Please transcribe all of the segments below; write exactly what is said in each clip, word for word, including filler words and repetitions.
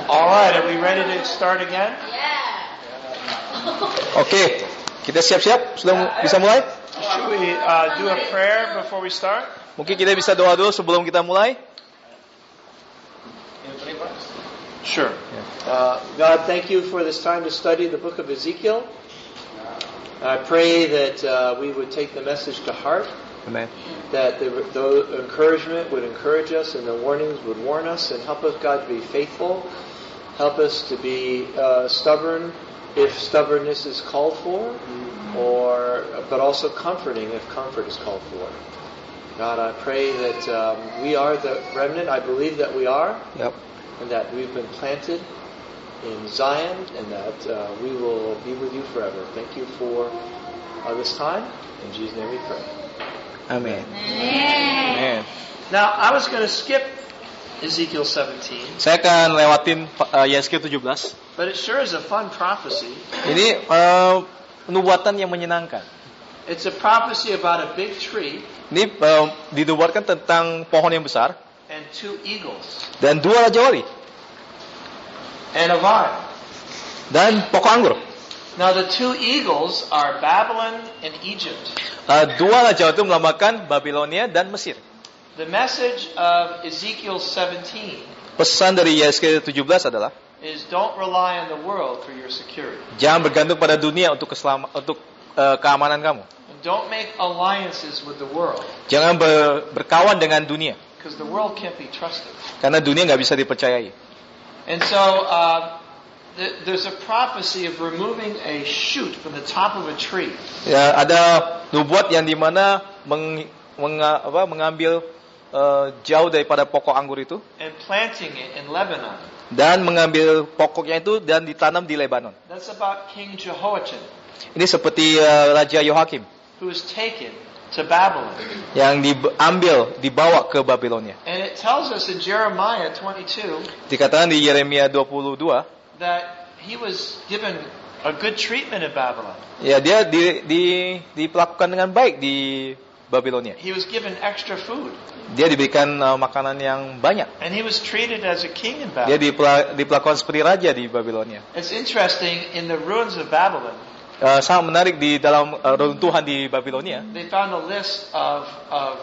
All right, are we ready to start again? Oke, okay, kita siap-siap, sudah bisa mulai? Should we uh, do a prayer before we start? Mungkin kita bisa doa dulu sebelum kita mulai. Sure. Uh, God, thank you for this time to study the book of Ezekiel. I pray that uh, we would take the message to heart. Amen. That the, the encouragement would encourage us and the warnings would warn us and help us, God, to be faithful. Help us to be uh, stubborn if stubbornness is called for, or but also comforting if comfort is called for. God, I pray that um, we are the remnant. I believe that we are. Yep. And that we've been planted in Zion, and that uh, we will be with you forever. Thank you for uh, this time. In Jesus' name we pray. Amen. Amen. Now, I was going to skip Ezekiel seventeen. Saya akan lewatin uh, Yeskel tujuh belas. But it sure is a fun prophecy. Ini uh, nubuatan yang menyenangkan. It's a prophecy about a big tree. Ini uh, dinubuatkan tentang pohon yang besar. And two eagles. Dan dua raja wali. And a vine. Dan pokok anggur. Now the two eagles are Babylon and Egypt. Uh, dua raja itu melambangkan Babilonia dan Mesir. The message of Ezekiel seventeen. Pesan dari Yeskel tujuh belas adalah is don't rely on the world for your security. Jangan bergantung pada dunia untuk keselam- untuk uh, keamanan kamu. And don't make alliances with the world. Jangan ber- berkawan dengan dunia. Because the world can't be trusted. Karena dunia nggak bisa dipercayai. And so uh, th- there's a prophecy of removing a shoot from the top of a tree. Ya, ada nubuat yang dimana meng, meng, apa, mengambil uh, jauh daripada pokok anggur itu. And planting it in Lebanon. Dan mengambil pokoknya itu dan ditanam di Lebanon. That's about King Jehoiachin. Ini seperti uh, Raja Yohakim. Who was taken to Babylon. Yang diambil, dibawa ke Babilonia. And it tells us in Jeremiah twenty-two. Dikatakan di Yeremia dua puluh dua. That he was given a good treatment in Babylon. Ya, dia di, di, diperlakukan dengan baik di Babilonia. He was given extra food. Dia diberikan uh, makanan yang banyak. And he was treated as a king in Babylon. Dia dipela- diperlakukan seperti raja di Babilonia. It's interesting in the ruins of Babylon. Uh, sangat menarik di dalam uh, runtuhan di Babilonia. They found a list of of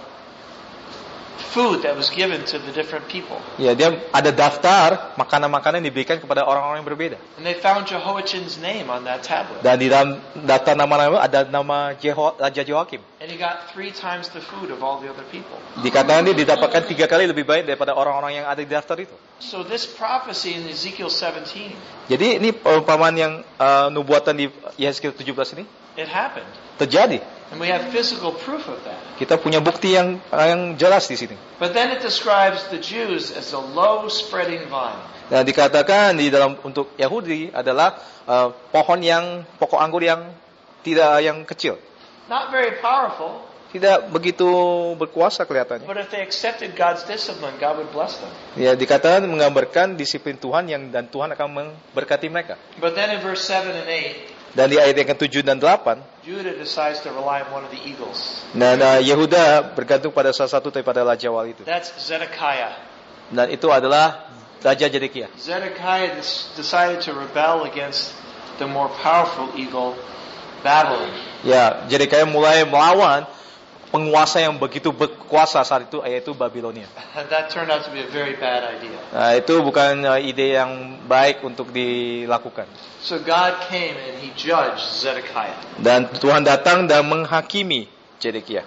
food that was given to the different people. Ya, dia ada daftar makanan-makanan yang diberikan kepada orang-orang yang berbeda. And they found Jehoiachin's name on that tablet. Dan di dalam daftar nama-nama ada nama Jeho- Raja Jehoiakim. And he got three times the food of all the other people. Dikatakan dia didapatkan tiga kali lebih baik daripada orang-orang yang ada di daftar itu. So this prophecy in Ezekiel seventeen. Jadi ini perumpamaan yang uh, nubuatan di Yeskel tujuh belas ini. It happened. Terjadi. And we have physical proof of that. Kita punya bukti yang yang jelas di sini. But then it describes the Jews as a low spreading vine. Dan dikatakan di dalam untuk Yahudi adalah uh, pohon yang pokok anggur yang tidak yang kecil. Not very powerful. Tidak begitu berkuasa kelihatannya. But if they accepted God's discipline, God would bless them. Ya, dikatakan menggambarkan disiplin Tuhan yang dan Tuhan akan memberkati mereka. But then in verse seven and eight, dan di ayat yang ketujuh dan delapan, Judah decides to rely on one of the eagles. Dan uh, Yehuda bergantung pada salah satu daripada raja wali itu. That's Zedekiah. Dan itu adalah Raja Zedekiah. Zedekiah decided to rebel against the more powerful eagle, Babylon. Ya, Zedekiah mulai melawan penguasa yang begitu berkuasa saat itu, yaitu Babilonia. And that turned out to be a very bad idea. Nah, itu bukan uh, ide yang baik untuk dilakukan. So God came and he judged Zedekiah. Dan Tuhan datang dan menghakimi Zedekiah.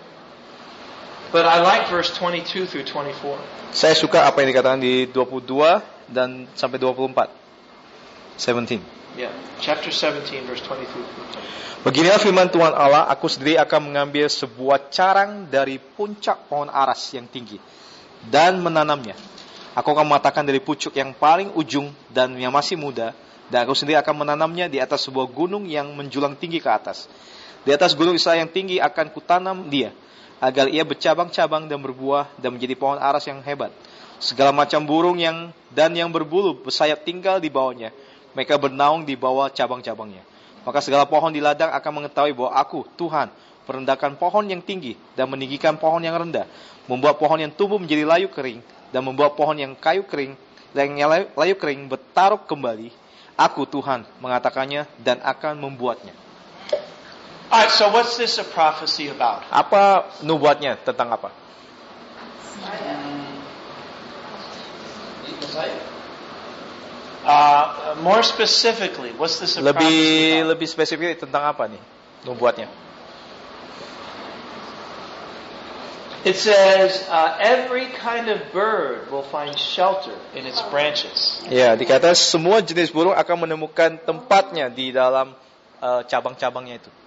But I like verse twenty-two through twenty-four. Saya suka apa yang dikatakan di dua puluh dua dan sampai dua puluh empat. seventeen. Yeah, chapter seventeen verse twenty-two. Beginilah firman Tuhan Allah, aku sendiri akan mengambil sebuah carang dari puncak pohon aras yang tinggi dan menanamnya. Aku akan mematahkan dari pucuk yang paling ujung dan yang masih muda, dan aku sendiri akan menanamnya di atas sebuah gunung yang menjulang tinggi ke atas. Di atas gunung Israel yang tinggi akan kutanam dia, agar ia bercabang-cabang dan berbuah dan menjadi pohon aras yang hebat. Segala macam burung yang dan yang berbulu bersayap tinggal di bawahnya. Mereka bernaung di bawah cabang-cabangnya. Maka segala pohon di ladang akan mengetahui bahwa aku, Tuhan, merendahkan pohon yang tinggi dan meninggikan pohon yang rendah, membuat pohon yang tumbuh menjadi layu kering dan membuat pohon yang kayu kering yang layu kering bertaruh kembali. Aku Tuhan mengatakannya dan akan membuatnya. Alright, so what's this a prophecy about? Apa nubuatnya tentang apa? Uh, more specifically, what's this a Lebih prophecy about? lebih spesifik tentang apa nih nubuatnya? It says, uh, every kind of bird will find shelter in its branches. Ya, dikatakan semua jenis burung akan menemukan tempatnya di dalam uh, cabang-cabangnya itu.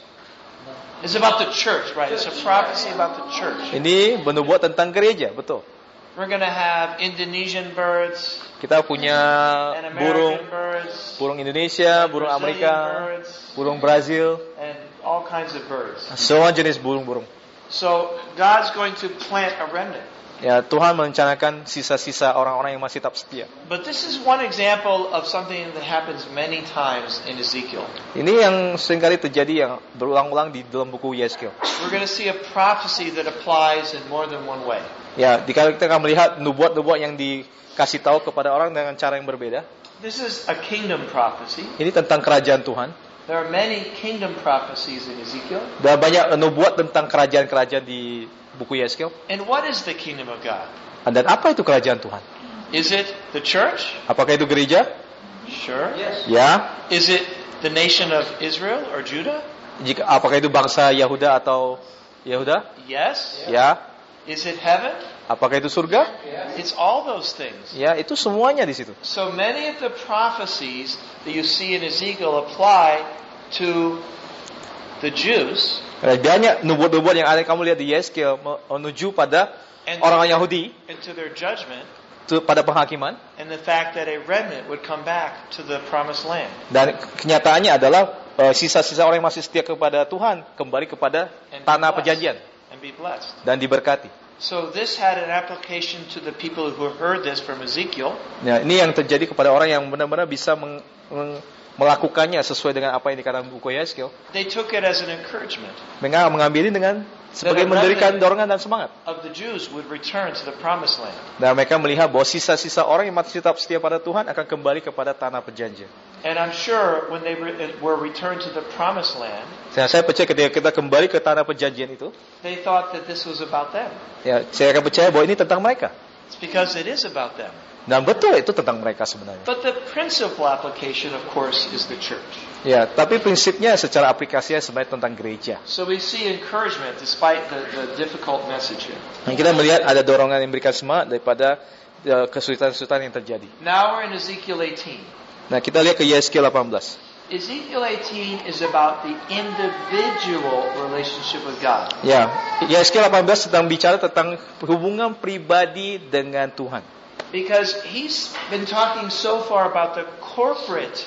It's about the church, right? It's a prophecy about the church. Ini menubuat tentang gereja, betul. We're going to have Indonesian birds, Kita punya and burung, American birds, burung Indonesia, and burung Brazilian Amerika, birds, burung Brazil, and all kinds of birds. semua jenis burung-burung. So God's going to plant a remnant. Ya, Tuhan merencanakan sisa-sisa orang-orang yang masih tetap setia. But this is one example of something that happens many times in Ezekiel. Ini yang seringkali terjadi yang berulang-ulang di dalam buku Yeskel. We're going to see a prophecy that applies in more than one way. Ya, jika kita akan melihat nubuat-nubuat yang dikasih tahu kepada orang dengan cara yang berbeda. This is a kingdom prophecy. Ini tentang kerajaan Tuhan. There are many kingdom prophecies in Ezekiel. Dan banyak nubuat tentang kerajaan-kerajaan di buku Yeskel. And what is the kingdom of God? Dan apa itu kerajaan Tuhan? Is it the church? Apakah itu gereja? Sure. Yes. Ya. Is it the nation of Israel or Judah? Jika apakah itu bangsa Yahuda atau Yahuda? Yes. Ya. Is it heaven? Apakah itu surga? It's all those things. Ya, itu semuanya di situ. So many of the prophecies that you see in Ezekiel apply to the Jews. Banyak nubuat-nubuat yang ada kamu lihat di Yeskel menuju pada orang Yahudi, and to their judgment, to, pada penghakiman, and the fact that a remnant would come back to the promised land. Dan kenyataannya adalah uh, sisa-sisa orang yang masih setia kepada Tuhan kembali kepada And tanah be blessed. perjanjian And be blessed. dan diberkati. So this had an application to the people who heard this from Ezekiel. Nah, ini yang terjadi kepada orang yang benar-benar bisa meng, meng, melakukannya sesuai dengan apa yang dikatakan buku Yeskel. They took it as an encouragement. Mereka mengambil ini dengan sebagai memberikan dorongan dan semangat. Of the Jews would return to the promised land. Dan mereka melihat bahwa sisa-sisa orang yang masih tetap setia pada Tuhan akan kembali kepada tanah perjanjian. And I'm sure when they were returned to the promised land, Saya, saya percaya ketika kita kembali ke tanah perjanjian itu, they thought that this was about them. ya, saya akan percaya bahwa ini tentang mereka. It's because it is about them. Dan betul itu tentang mereka sebenarnya. But the principal application, of course, is the church. Ya, tapi prinsipnya secara aplikasinya sebenarnya tentang gereja. So we see encouragement despite the, the difficult message here. Dan kita melihat ada dorongan yang memberikan semangat daripada uh, kesulitan-kesulitan yang terjadi. Now we're in Ezekiel eighteen. Nah, kita lihat ke Yeskel delapan belas. Ezekiel eighteen is about the individual relationship with God. Ya, Yeskel delapan belas sedang bicara tentang hubungan pribadi dengan Tuhan. Because he's been talking so far about the corporate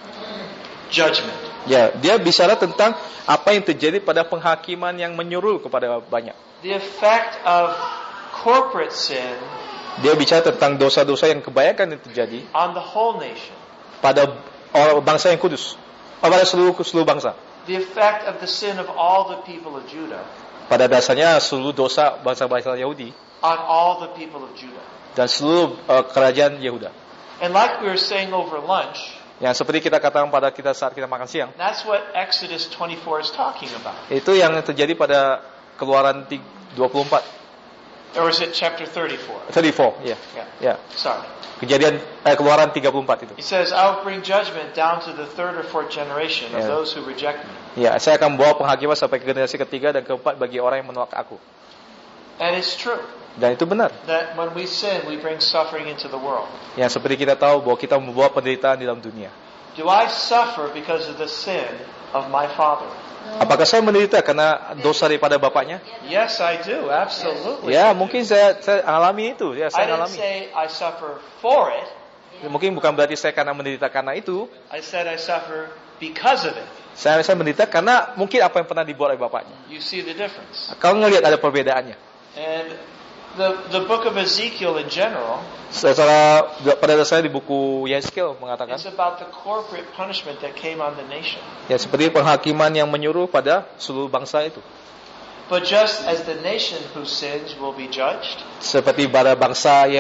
judgment. Ya, dia bicara tentang apa yang terjadi pada penghakiman yang menyeluruh kepada banyak. The effect of corporate sin Dia bicara tentang dosa-dosa yang kebanyakan yang terjadi on the whole nation. pada orang bangsa yang kudus, pada seluruh seluruh bangsa. The effect of the sin of all the people of Judah Pada dasarnya seluruh dosa bangsa-bangsa Yahudi on all the people of Judah. dan seluruh uh, kerajaan Yehuda. And like we were saying over lunch, Yang seperti kita katakan pada kita saat kita makan siang, that's what Exodus twenty-four is talking about. itu yang terjadi pada Keluaran dua puluh empat. Or is it chapter thirty-four? tiga puluh empat, ya. Yeah. Ya. Sorry. Kejadian eh, Keluaran tiga puluh empat itu. He says, I will bring judgment down to the third or fourth generation of Yeah. those who reject me. Ya, saya akan membawa penghakiman sampai ke generasi ketiga dan keempat bagi orang yang menolak aku. And it's true Dan itu benar. that when we sin, we bring suffering into the world. Yang seperti kita tahu bahwa kita membawa penderitaan di dalam dunia. Do I suffer because of the sin of my father? Apakah saya menderita karena dosa daripada bapaknya? Yes, I do. Absolutely. Ya, mungkin saya, saya alami itu. Ya, I saya didn't alami. say I suffer for it. Mungkin bukan berarti saya karena menderita karena itu. I said I suffer because of it. Saya saya menderita karena mungkin apa yang pernah dibuat oleh bapaknya. You see the difference. Kalau ngelihat ada perbedaannya. And the the book of Ezekiel in general, Secara pada dasarnya di buku Yeskel mengatakan, it's about the corporate punishment that came on the nation. ya seperti penghakiman yang menyuruh pada seluruh bangsa itu. But just as the nation who sins will be judged, Seperti pada bangsa ya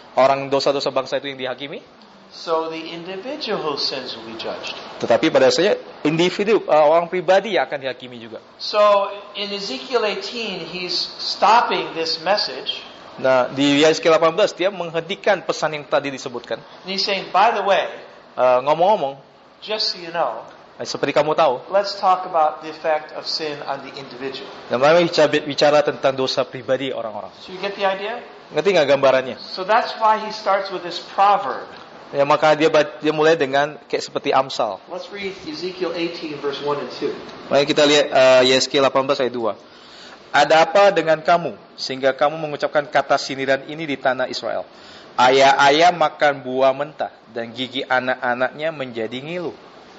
orang dosa-dosa bangsa itu yang dihakimi, So the individual sins will be judged. tetapi pada dasarnya individu, uh, orang pribadi yang akan dihakimi juga. So in Ezekiel eighteen, he's stopping this message. Nah, di Yeskiel delapan belas dia menghentikan pesan yang tadi disebutkan. And he's saying, by the way, Uh, ngomong-ngomong, just so you know, eh, seperti kamu tahu, let's talk about the effect of sin on the individual. dan kami bicara, bicara tentang dosa pribadi orang-orang. So you get the idea? Ngerti nggak gambarannya? So that's why he starts with this proverb. Ya, maka dia dia mulai dengan kayak seperti Amsal. Let's read Ezekiel eighteen, verse one and two. Mari kita lihat uh, Yeskiel delapan belas ayat dua. Ada apa dengan kamu sehingga kamu mengucapkan kata sindiran ini di tanah Israel? Ayah-ayah makan buah mentah dan gigi anak-anaknya menjadi ngilu.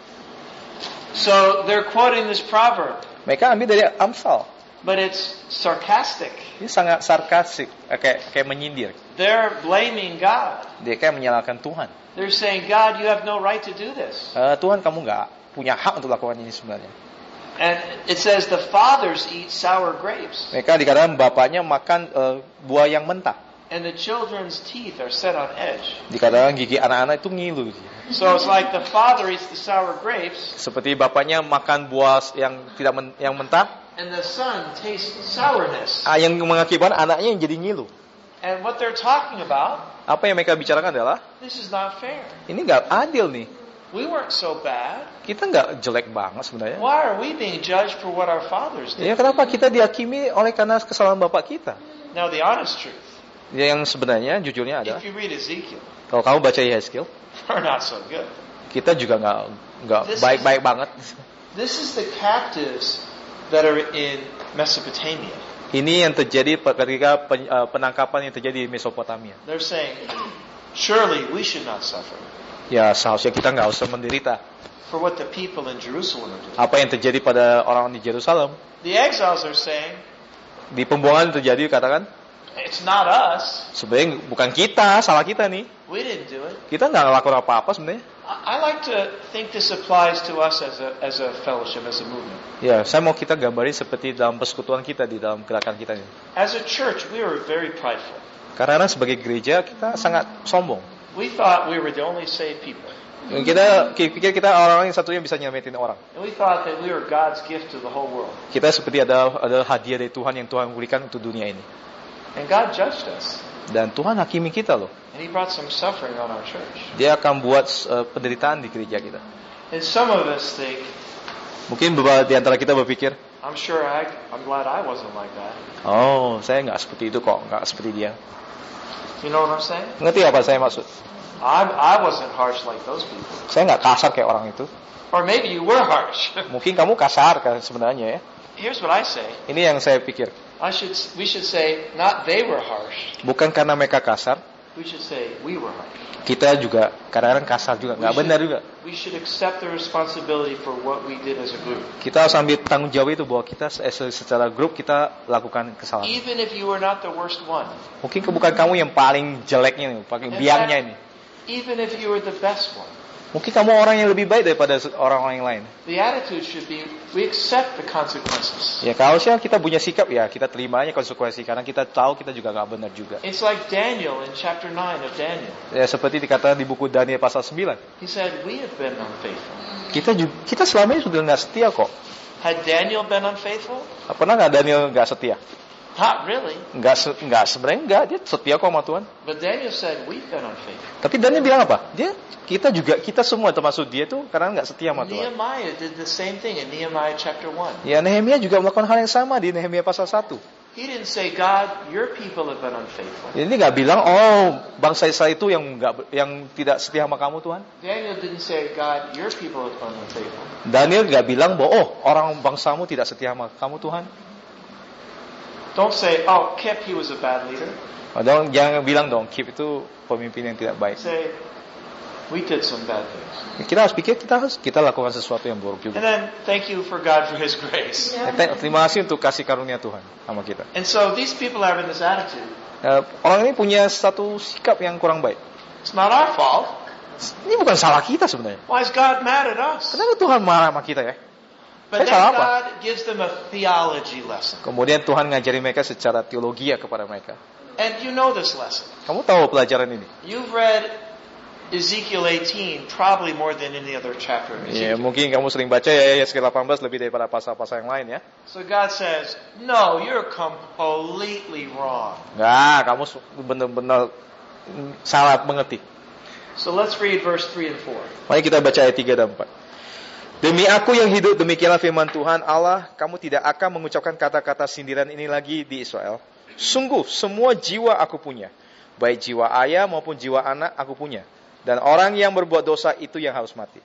So they're quoting this proverb, Mereka ambil dari Amsal. but it's sarcastic. Ini sangat sarkastik, eh, kayak kayak menyindir. They're blaming God. Dia kayak menyalahkan Tuhan. They're saying, God, you have no right to do this. Eh, Tuhan, kamu nggak punya hak untuk lakukan ini sebenarnya. And it says the fathers eat sour grapes, Mereka dikatakan bapaknya makan eh, buah yang mentah. and the children's teeth are set on edge. Dikatakan gigi anak-anak itu ngilu. So it's like the father eats the sour grapes, Seperti bapaknya makan buah yang tidak men- yang mentah, and the son tastes sourness. ah, yang mengakibatkan anaknya yang jadi ngilu. And what they're talking about, Apa yang mereka bicarakan adalah this is not fair. ini nggak adil nih. We weren't so bad. Kita nggak jelek banget sebenarnya. Why are we being judged for what our fathers did? Ya kenapa kita dihakimi oleh karena kesalahan bapak kita? Now the honest truth, Ya, yang sebenarnya jujurnya adalah if you read Ezekiel, kalau kamu baca Yeskiel, we're not so good. kita juga nggak nggak This is- baik-baik banget. This is the captives that are in Mesopotamia. Ini yang terjadi ketika pen- eh, penangkapan yang terjadi di Mesopotamia. They're saying, surely we should not suffer Ya seharusnya kita nggak usah menderita. for what the people in Jerusalem are doing. Apa yang terjadi pada orang di Yerusalem, The exiles are saying, di pembuangan terjadi katakan it's not us. sebenarnya bukan kita, salah kita nih. We didn't do it. Kita nggak ngelakuin apa-apa sebenarnya. I, I like to think this applies to us as a, as a fellowship, as a movement. Ya, saya mau kita gambarin seperti dalam persekutuan kita di dalam gerakan kita ini. As a church, we were very prideful. Karena sebagai gereja kita sangat sombong. We thought we were the only saved people. Kita pikir kita orang-orang yang satunya bisa nyelamatin orang. And we thought that we were God's gift to the whole world. Kita seperti ada ada hadiah dari Tuhan yang Tuhan berikan untuk dunia ini. And God judged us. Dan Tuhan hakimi kita loh. And He brought some suffering on our church. Dia akan buat uh, penderitaan di gereja kita. And some of us think, Mungkin beberapa di antara kita berpikir, I'm sure I, I'm glad I wasn't like that. oh saya nggak seperti itu kok, nggak seperti dia. You know what I'm saying? Ngerti apa saya maksud? I, I wasn't harsh like those people. Saya nggak kasar kayak orang itu. Or maybe you were harsh. Mungkin kamu kasar kan sebenarnya ya. Here's what I say. Ini yang saya pikir. I should, we should say, not they were harsh. Bukan karena mereka kasar, We should say, we were harsh. kita juga kadang-kadang kasar juga, nggak benar juga. We should accept the responsibility for what we did as a group. Kita harus ambil tanggung jawab itu bahwa kita secara grup kita lakukan kesalahan. Even if you were not the worst one. Mungkin bukan kamu yang paling jeleknya nih, paling biangnya ini. Even if you were the best one. Mungkin kamu orang yang lebih baik daripada orang-orang yang lain. The attitude should be, we accept the consequences. Ya kalau sih kita punya sikap ya kita terima aja konsekuensi karena kita tahu kita juga nggak benar juga. It's like Daniel in chapter nine of Daniel. Ya seperti dikatakan di buku Daniel pasal sembilan. He said, we have been unfaithful. Kita juga, kita selama ini sudah nggak setia kok. Had Daniel been unfaithful? Pernah nggak Daniel nggak setia? Not really. Nggak se- nggak sebenarnya nggak, dia setia kok sama Tuhan. But Daniel said, we've been unfaithful. Tapi Daniel bilang apa? Dia kita juga kita semua termasuk dia tuh karena nggak setia sama Tuhan. Nehemiah did the same thing in Nehemiah chapter one. Ya Nehemia juga melakukan hal yang sama di Nehemia pasal satu. He didn't say, God, your people have been unfaithful. Ini nggak bilang oh bangsa Israel itu yang nggak yang tidak setia sama kamu Tuhan. Daniel didn't say, God, your people have been unfaithful. Daniel nggak bilang bahwa oh orang bangsamu tidak setia sama kamu Tuhan. Don't say, oh, Kip, he was a bad leader. Oh, dong, jangan bilang dong Kip itu pemimpin yang tidak baik. Say, we did some bad things. Kita harus pikir kita harus kita lakukan sesuatu yang buruk And juga. then thank you for God for His grace. Ya, terima kasih untuk kasih karunia Tuhan sama kita. And so these people are in this attitude. Nah, orang ini punya satu sikap yang kurang baik. It's not our fault. Ini bukan salah kita sebenarnya. Why is God mad at us? Kenapa Tuhan marah sama kita ya? But Saya then salah apa? God gives them a theology lesson. Kemudian Tuhan ngajari mereka secara teologi kepada mereka. And you know this lesson. Kamu tahu pelajaran ini? You've read Ezekiel eighteen probably more than any other chapter of Ya, Ezekiel. mungkin kamu sering baca ya Yeskel delapan belas lebih daripada pasal-pasal yang lain ya. So God says, no, you're completely wrong. Enggak, kamu benar-benar salah mengerti. So let's read verse three and four. Mari kita baca ayat tiga dan empat. Demi aku yang hidup, demikianlah firman Tuhan Allah, kamu tidak akan mengucapkan kata-kata sindiran ini lagi di Israel. Sungguh, semua jiwa aku punya. Baik jiwa ayah maupun jiwa anak aku punya. Dan orang yang berbuat dosa itu yang harus mati.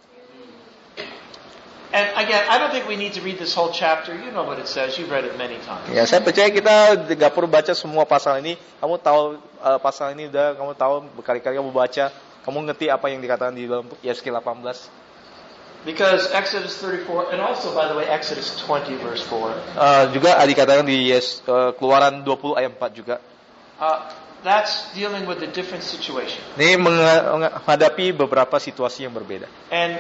And again, I don't think we need to read this whole chapter. You know what it says. You've read it many times. Ya, saya percaya kita tidak perlu baca semua pasal ini. Kamu tahu uh, pasal ini udah, kamu tahu berkali-kali kamu baca. Kamu ngerti apa yang dikatakan di dalam Yeskel delapan belas. Because Exodus thirty-four, and also by the way, Exodus twenty verse four. Uh, juga dikatakan di yes, uh, Keluaran dua puluh ayat empat juga. Uh, that's dealing with a different situation. Ini menghadapi beberapa situasi yang berbeda. And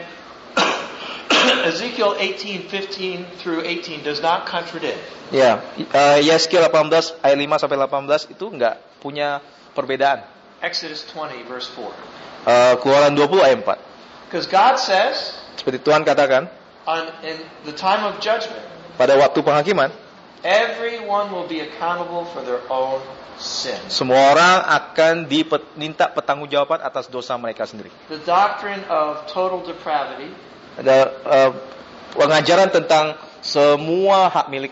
Ezekiel eighteen fifteen through eighteen does not contradict. Ya, uh, Yeskel delapan belas ayat lima sampai delapan belas itu enggak punya perbedaan. Exodus twenty verse four. Uh, Keluaran dua puluh ayat empat. Because God says, seperti Tuhan katakan, on, in the time of judgment, pada waktu penghakiman, everyone will be accountable for their own sin. Semua orang akan diminta pertanggungjawaban atas dosa mereka sendiri. The doctrine of total depravity. Ada uh, pengajaran tentang semua hak milik.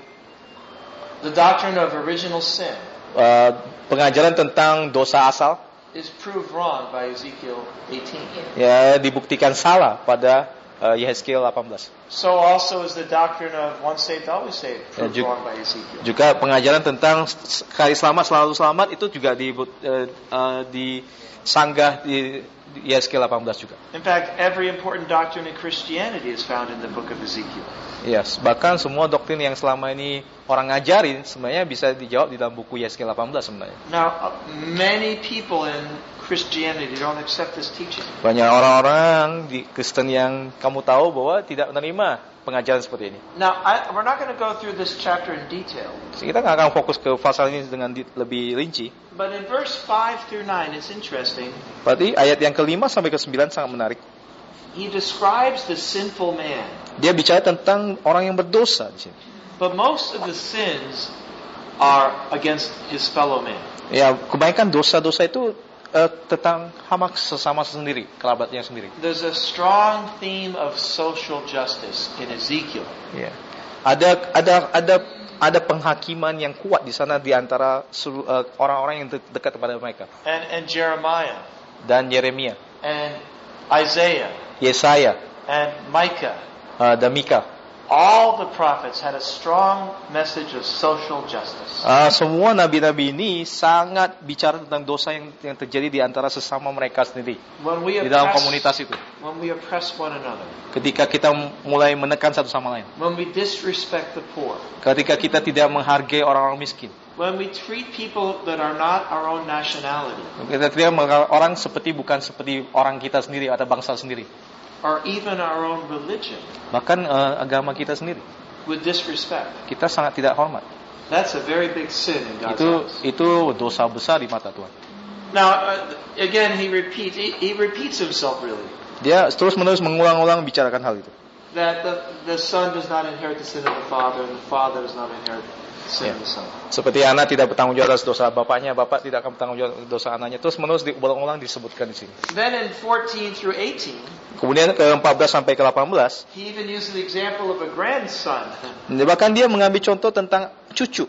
The doctrine of original sin. Uh, pengajaran tentang dosa asal. Is proved wrong by Ezekiel eighteen. Ya, dibuktikan salah pada uh, Yeskel delapan belas. So also is the doctrine of once saved always saved proved Ya, juga, wrong by Ezekiel. Juga pengajaran tentang sekali selamat selalu selamat itu juga di uh, uh, disanggah di Yeskel delapan belas juga. In fact, every important doctrine in Christianity is found in the book of Ezekiel. Yes, bahkan semua doktrin yang selama ini orang ngajarin sebenarnya bisa dijawab di dalam buku Yeskel delapan belas sebenarnya. Now, uh, many people in Christianity don't accept this teaching. Banyak orang-orang di Kristen yang kamu tahu bahwa tidak menerima pengajaran seperti ini. Now, I, we're not going to go through this chapter in detail. Kita nggak akan fokus ke pasal ini dengan di, lebih rinci. But in verse five through nine, it's interesting. Berarti ayat yang kelima sampai ke sembilan sangat menarik. He describes the sinful man. Dia bicara tentang orang yang berdosa di sini. But most of the sins are against his fellow man. Ya, kebanyakan dosa-dosa itu uh, tentang hama sesama sendiri, kerabatnya sendiri. There's a strong theme of social justice in Ezekiel. Ya. Ada ada ada ada penghakiman yang kuat di sana di antara uh, orang-orang yang dekat kepada mereka. And and Jeremiah. Dan Yeremia. And Isaiah. Yesaya. And Micah. Uh, dan Mika. All the prophets had a strong message of social justice. Uh, semua nabi-nabi ini sangat bicara tentang dosa yang, yang terjadi di antara sesama mereka sendiri. When we di dalam oppress, komunitas itu. When we oppress one another. Ketika kita mulai menekan satu sama lain. When we disrespect the poor. Ketika kita tidak menghargai orang-orang miskin. When we treat people that are not our own nationality. Kita tidak menghargai orang seperti bukan seperti orang kita sendiri atau bangsa sendiri. Or even our own religion. Bahkan uh, agama kita sendiri. With disrespect. Kita sangat tidak hormat. That's a very big sin in God's Itu eyes. itu dosa besar di mata Tuhan. Now, uh, again, he repeats. He, he repeats himself really. Dia terus-menerus mengulang-ulang bicarakan hal itu. That the, the son does not inherit the sin of the father, and the father does not inherit the sin Yeah. of the son. Seperti anak tidak bertanggung jawab atas dosa bapaknya, bapak tidak akan bertanggung jawab atas dosa anaknya. Terus-menerus diulang-ulang disebutkan di sini. Then in fourteen through eighteen. Kemudian ke empat belas sampai ke delapan belas. He even uses the example of a grandson. Bahkan dia mengambil contoh tentang cucu.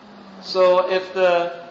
So if the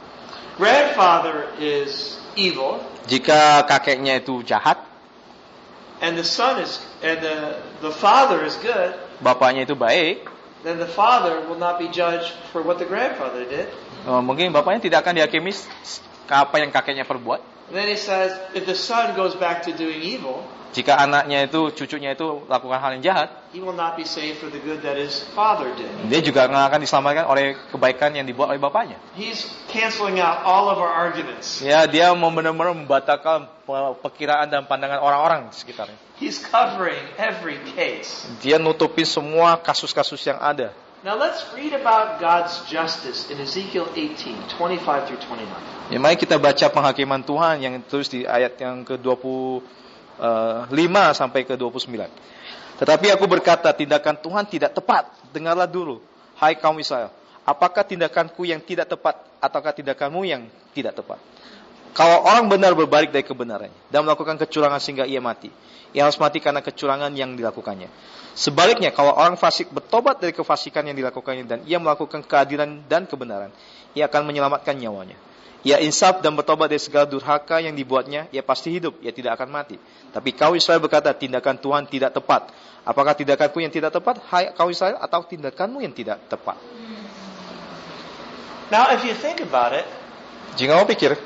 grandfather is evil, jika kakeknya itu jahat, and the son is and the the father is good, bapaknya itu baik, then the father will not be judged for what the grandfather did. Oh, mungkin bapaknya tidak akan dihakimi apa yang kakeknya perbuat. And then he says, if the son goes back to doing evil, jika anaknya itu, cucunya itu lakukan hal yang jahat, he will not be saved for the good that his father did. Dia juga nggak akan diselamatkan oleh kebaikan yang dibuat oleh bapaknya. He's canceling out all of our arguments. Ya, dia mau benar-benar membatalkan perkiraan dan pandangan orang-orang di sekitarnya. He's covering every case. Dia nutupin semua kasus-kasus yang ada. Now let's read about God's justice in Ezekiel eighteen, twenty-five through twenty-nine. Ya, mari kita baca penghakiman Tuhan yang terus di ayat yang ke dua puluh lima sampai ke dua puluh sembilan. Tetapi aku berkata, tindakan Tuhan tidak tepat. Dengarlah dulu, hai kaum Israel. Apakah tindakanku yang tidak tepat, ataukah tindakanmu yang tidak tepat? Kalau orang benar berbalik dari kebenarannya dan melakukan kecurangan sehingga ia mati, ia harus mati karena kecurangan yang dilakukannya. Sebaliknya, kalau orang fasik bertobat dari kefasikan yang dilakukannya dan ia melakukan keadilan dan kebenaran, ia akan menyelamatkan nyawanya. Ia insaf dan bertobat dari segala durhaka yang dibuatnya, ia pasti hidup, ia tidak akan mati. Tapi kaum Israel berkata, tindakan Tuhan tidak tepat. Apakah tindakanku yang tidak tepat, hai kaum Israel, atau tindakanmu yang tidak tepat? Now if you think about it, jika kamu pikir,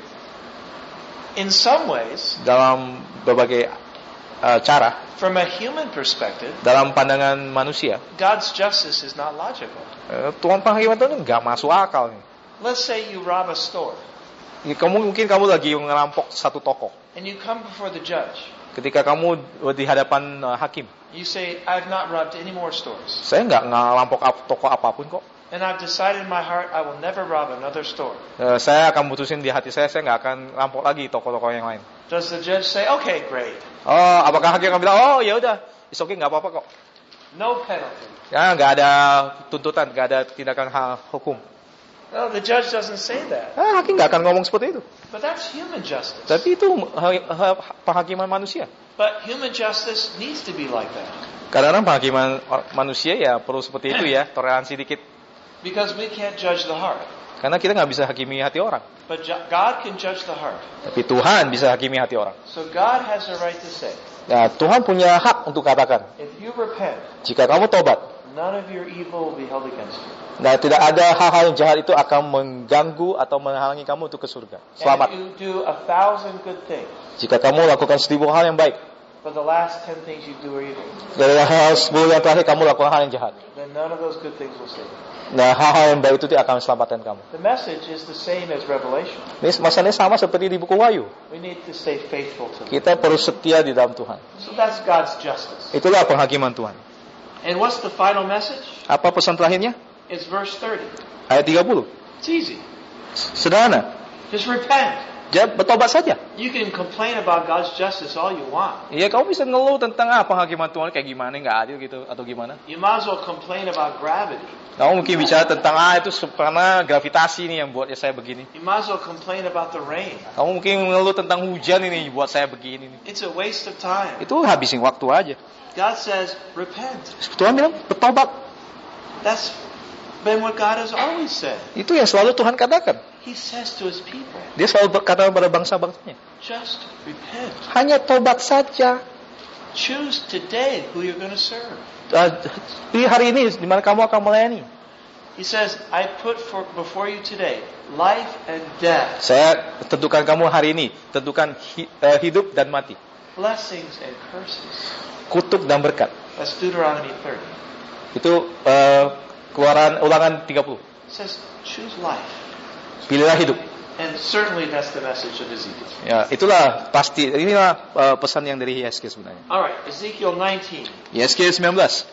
in some ways, dalam berbagai uh, cara, from a human perspective, dalam pandangan manusia, God's justice is not logical. Uh, Tuhan penghakiman Tuhan nggak masuk akal nih. Let's say you rob a store. Ya, kamu mungkin kamu lagi ngerampok satu toko. And you come before the judge. Ketika kamu di hadapan uh, hakim. You say, I've not robbed any more stores. Saya nggak ngerampok ap- toko apapun kok. And I've decided in my heart I will never rob another store. Uh, saya akan putusin di hati saya, saya nggak akan rampok lagi toko-toko yang lain. Does the judge say, okay, great? Oh, apakah hakim akan bilang, oh ya udah, it's okay, nggak apa-apa kok. No penalty. Ya, nggak ada tuntutan, nggak ada tindakan ha- hukum. No, the judge doesn't say that. Ah, hakim nggak akan ngomong seperti itu. But that's human justice. Tapi itu ha- ha- penghakiman manusia. But human justice needs to be like that. Kadang-kadang penghakiman manusia ya perlu seperti itu ya, toleransi dikit. Because we can't judge the heart. Karena kita nggak bisa hakimi hati orang. But ju- God can judge the heart. Tapi Tuhan bisa hakimi hati orang. So God has a right to say, Nah, Tuhan punya hak untuk katakan, if you repent, jika kamu tobat, none of your evil will be held against you. nah tidak ada hal-hal yang jahat itu akan mengganggu atau menghalangi kamu untuk ke surga. Selamat. And if you do a thousand good things, Jika kamu lakukan seribu hal yang baik, but the last ten things you do are evil, dari hal sepuluh yang terakhir kamu lakukan hal yang jahat. then none of those good things will save you. Nah, hal-hal yang baik itu tidak akan selamatkan kamu. The message is the same as Revelation. Ini masalahnya sama seperti di buku Wahyu. We need to stay faithful to them. Kita perlu setia di dalam Tuhan. So that's God's justice. Itulah penghakiman Tuhan. And what's the final message? Apa pesan terakhirnya? It's verse thirty. Ayat tiga puluh. It's easy. Sederhana. Just repent. Jangan bertobat saja. You can complain about God's justice all you want. Iya, kamu bisa ngeluh tentang ah, penghakiman Tuhan kayak gimana, nggak adil gitu atau gimana. You might as well complain about gravity. Kamu mungkin bicara tentang ah itu karena gravitasi nih yang buatnya saya begini. You might as well complain about the rain. Kamu mungkin ngeluh tentang hujan ini buat saya begini nih. It's a waste of time. Itu habisin waktu aja. God says, repent. Tuhan bilang bertobat. That's been what God has always said. Itu yang selalu Tuhan katakan. He says to His people, Dia selalu berkata kepada bangsa-bangsanya, just repent. hanya tobat saja. Choose today who you're going to serve. Uh, pilih hari ini di mana kamu akan melayani. He says, I put for, before you today life and death, Saya tentukan kamu hari ini, tentukan hi, uh, hidup dan mati, blessings and curses. kutuk dan berkat. That's Deuteronomy thirty. Itu uh, keluaran ulangan tiga puluh. It says, choose life. Pilihlah hidup. And certainly that's the message of Ezekiel. Ya, itulah pasti. Inilah uh, pesan yang dari Yeskel sebenarnya. All right, Ezekiel nineteen. Yeskel sembilan belas.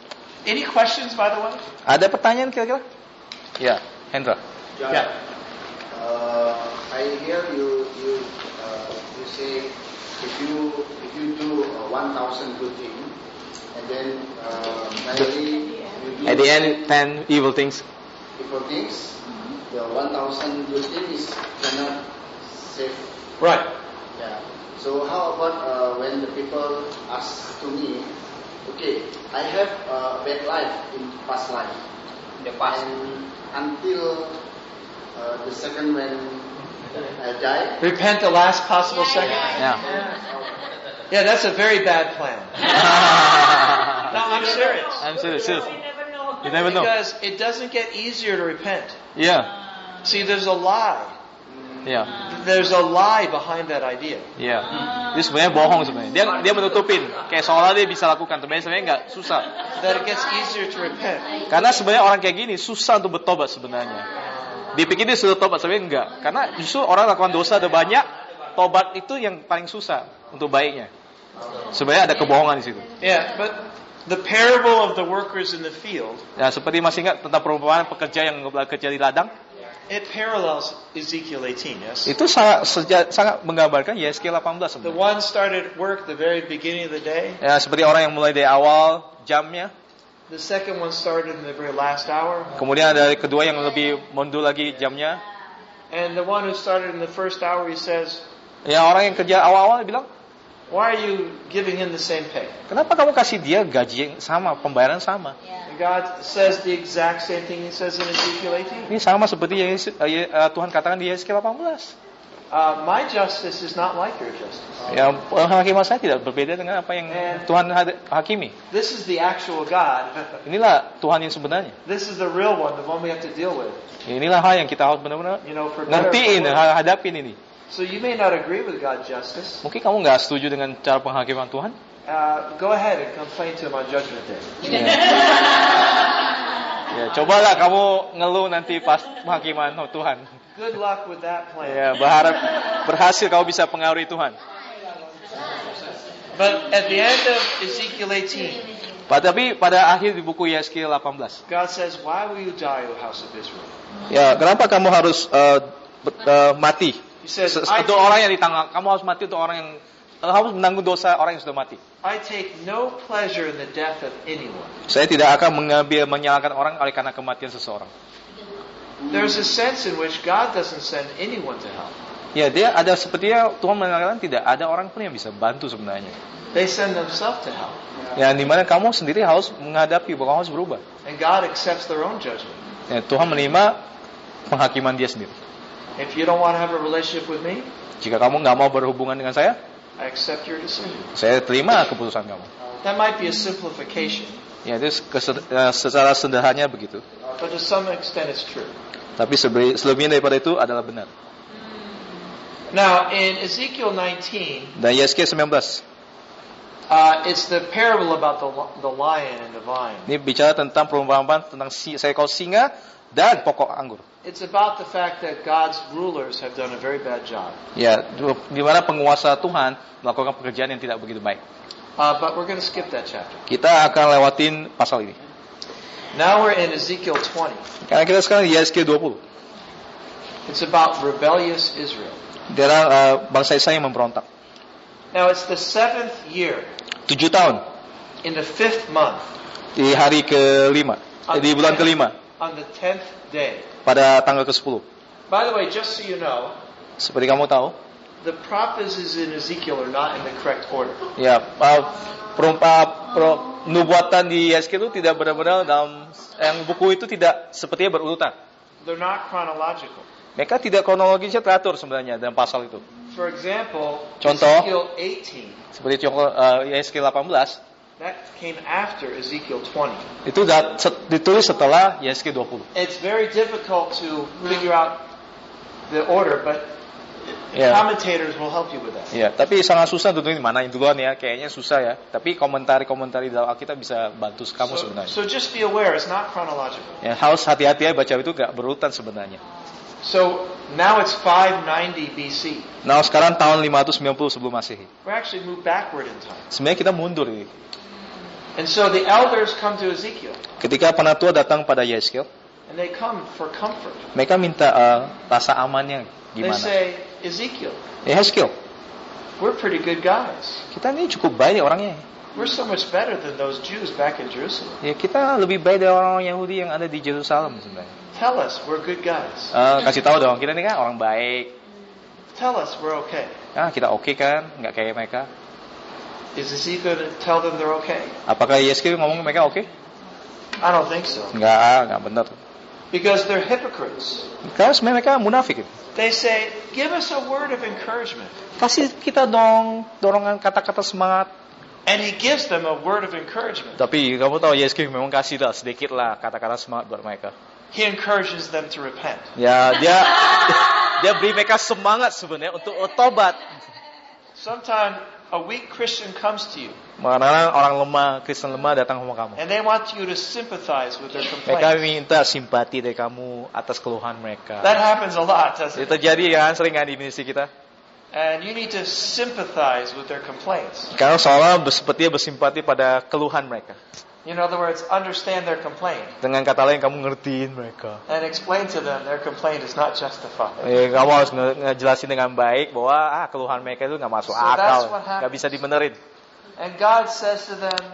Any questions, by the way? Ada pertanyaan kira-kira? Ya, Hendra. John, Yeah. uh, I hear you you uh, you say if you if you do uh, one thousand good thing and then uh, finally you do At the end, ten evil things. evil things, the one thousand good thing is cannot save. Right. Yeah. So how about uh, when the people ask to me, okay, I have a bad life in past life. The past. And until uh, the second when I die. Repent the last possible second? Yeah. Yeah, that's a very bad plan. No, I'm serious. I'm serious. serious. You never know. You never know. Because it doesn't get easier to repent. Yeah. See, there's a lie. Yeah. There's a lie behind that idea. Yeah. Dia sebenarnya bohong sebenarnya. Dia dia menutupin kayak seolah dia bisa lakukan, tapi sebenarnya nggak, susah. That it gets easier to repent. Karena sebenarnya orang kayak gini susah untuk bertobat sebenarnya. Dipikir dia sudah tobat, sebenarnya enggak. Karena justru orang lakukan dosa ada banyak, tobat itu yang paling susah untuk baiknya. Sebenarnya ada kebohongan di situ. Yeah, but The parable of the workers in the field, Ya, seperti masih ingat tentang perumpamaan pekerja yang bekerja di ladang? it parallels Ezekiel eighteen, yes? Itu sangat seja- sangat menggambarkan Yeskel delapan belas The sebenarnya. one started work the very beginning of the day. Ya, seperti orang yang mulai dari awal jamnya, The second one started in the very last hour. kemudian ada kedua yang lebih mundur lagi jamnya. And the one who started in the first hour, he says, Ya, orang yang kerja awal-awal bilang, why are you giving him the same pay? kenapa kamu kasih dia gaji yang sama, pembayaran sama? And God says the exact same thing he says in Ezekiel eighteen. Ini sama seperti yang Yesus- eh, eh, Tuhan katakan di Yeskel delapan belas. Uh, my justice is not like your justice. Ya, penghakiman saya tidak berbeda dengan apa yang Tuhan had- hakimi. This is the actual God. Inilah Tuhan yang sebenarnya. This is the real one, the one we have to deal with. Inilah hal yang kita harus benar-benar You know, for better or for ngertiin, worse. hadapin ini. So you may not agree with God's justice. Mungkin kamu nggak setuju dengan cara penghakiman Tuhan. Uh, go ahead and complain to him on Judgment Day. Ya. Ya, cobalah kamu ngeluh nanti pas penghakiman oh, Tuhan. Good luck with that plan. Ya, berharap berhasil kamu bisa pengaruhi Tuhan. But at the end of Ezekiel eighteen, Tapi pada akhir di buku Yeskel delapan belas, God says, why will you die, O house of Israel? ya, kenapa kamu harus uh, be- uh, mati? He says, Se- I Untuk orang yang ditanggung, kamu harus mati untuk orang yang uh, harus menanggung dosa orang yang sudah mati. I take no pleasure in the death of anyone. Saya tidak akan mengambil menyalahkan orang oleh karena kematian seseorang. There's a sense in which God doesn't send anyone to hell. Ya, dia ada sepertinya Tuhan mengatakan tidak ada orang pun yang bisa bantu sebenarnya. They send themselves to hell. Ya, di mana kamu sendiri harus menghadapi, bahwa kamu harus berubah. And God accepts their own judgment. Ya, Tuhan menerima penghakiman dia sendiri. If you don't want to have a relationship with me, Jika kamu nggak mau berhubungan dengan saya, I accept your decision. saya terima keputusan kamu. That might be a simplification, Ya, itu kese- eh, secara sederhananya begitu. but to some extent it's true. Tapi sebe- selebihnya daripada itu adalah benar. Now, in Ezekiel nineteen, Dan Yeskel sembilan belas, uh, it's the parable about the, the lion and the vine. ini bicara tentang perumpamaan tentang si- seekor singa dan pokok anggur. It's about the fact that God's rulers have done a very bad job. Ya, di mana penguasa Tuhan melakukan pekerjaan yang tidak begitu baik. Uh, but we're going to skip that chapter. Kita akan lewatin pasal ini. Now we're in Ezekiel twenty. Karena kita sekarang di Yeskel dua puluh. It's about rebellious Israel. Dia uh, bangsa Israel yang memberontak. Now it's the seventh year, Tujuh tahun in the fifth month, di hari kelima, eh, di bulan kelima on the tenth day. pada tanggal ke sepuluh. By the way, just so you know, Seperti kamu tahu, the prophecies in Ezekiel are not in the correct order. ya uh, perumpa pro, nubuatan di Yeskel itu tidak benar-benar dalam yang buku itu tidak sepertinya berurutan. They're not chronological. Mereka tidak kronologisnya teratur sebenarnya dalam pasal itu. For example, Contoh. Ezekiel eighteen, Seperti contoh uh, Yeskel delapan belas that came after Ezekiel twenty. itu dat- set- ditulis setelah Yeskel dua puluh. It's very difficult to figure out the order, but Yeah. commentators will help you with that. Ya, tapi sangat susah tentunya mana yang duluan ya, kayaknya susah ya. Tapi komentari-komentari dalam Alkitab bisa bantu kamu So, sebenarnya. so just be aware, it's not chronological. Ya, harus hati-hati ya baca itu gak berurutan sebenarnya. So now it's five ninety B C. Nah, sekarang tahun lima ratus sembilan puluh sebelum Masehi. We actually move backward in time. Sebenarnya kita mundur ini. And so the elders come to Ezekiel, Ketika penatua datang pada Yeskel, and they come for comfort. mereka minta uh, rasa amannya They gimana. say, Ezekiel, Ya, Yeskel, we're pretty good guys. kita ini cukup baik orangnya. We're so much better than those Jews back in Jerusalem. Ya, kita lebih baik dari orang Yahudi yang ada di Yerusalem sebenarnya. Tell us we're good guys. Uh, kasih tahu dong, kita ini kan orang baik. Tell us we're okay. Ah, kita oke kan, nggak kayak mereka. Is Ezekiel going to tell them they're okay? Apakah Yeskel ngomong mereka oke? I don't think so. Enggak, enggak benar. Because they're hypocrites. Karena sebenarnya mereka munafik. They say, give us a word of encouragement. Kasih kita dong dorongan kata-kata semangat. And he gives them a word of encouragement. Tapi kamu tahu Yeskel memang kasih lah sedikit lah kata-kata semangat buat mereka. He encourages them to repent. Ya, dia dia beri mereka semangat sebenarnya untuk tobat. Sometimes a weak Christian comes to you, Mana orang lemah, Kristen lemah datang sama kamu. and they want you to sympathize with their Mereka complaints. minta simpati dari kamu atas keluhan mereka. That happens a lot, doesn't Itu it? terjadi ya, sering kan di ministry kita. And you need to sympathize with their complaints. Karena seolah seperti bersimpati pada keluhan mereka. In other words, understand their complaint. Dengan kata lain, kamu ngertiin mereka. And explain to them their complaint is not justified. Eh, kamu harus nge- ngejelasin dengan baik bahwa ah keluhan mereka itu nggak masuk So that's akal, what happens. nggak bisa dibenerin. And God says to them,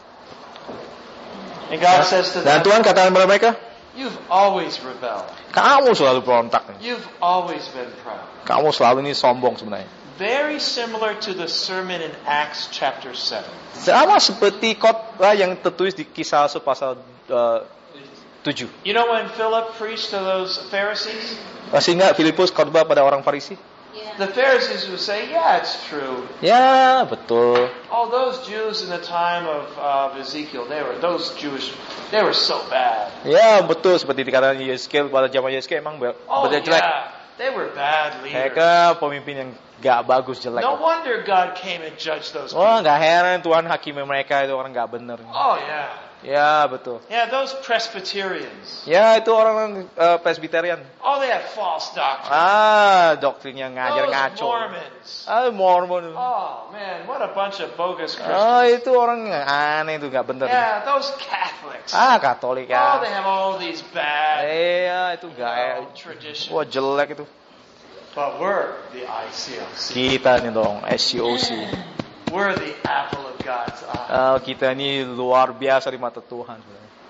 and God says to Dan them, Tuhan katakan kepada mereka, you've always rebelled. kamu selalu berontak nih. You've always been proud. Kamu selalu ini sombong sebenarnya. Very similar to the sermon in Acts chapter seven. Sama seperti khotbah yang tertulis di Kisah Rasul pasal uh, tujuh. You know when Philip preached to those Pharisees? Masih ingat Filipus khotbah pada orang Farisi? The Pharisees would say, yeah, it's true. Ya, betul. Oh, those Jews in the time of uh, Ezekiel, they were, those Jewish, they were so bad. Ya, betul seperti dikatakan Yeskel pada zaman Yeskel emang ber- Oh, betul jelek. yeah, they were bad leaders. Mereka pemimpin yang gak bagus, jelek. No wonder God came and judged those Wah, people. nggak heran Tuhan hakimi mereka itu orang nggak benar. Oh, yeah. Ya, betul. Yeah, those Presbyterians. Ya, itu orang uh, Presbyterian. Oh, they had false doctrine. Ah, doktrinnya ngajar Those ngaco. Mormons. Ah, Mormon. Oh, man, what a bunch of bogus Christians. Ah, itu orang yang aneh itu nggak benar. Yeah, those Catholics. Ah, Katolik Oh, they ya. have all these bad Iya, itu you nggak. know, traditions. Wah, jelek itu. But we're the I C O C. Kita nih dong, S C O C. We're the apple of God's eye. Ah, kita ini luar biasa di mata Tuhan.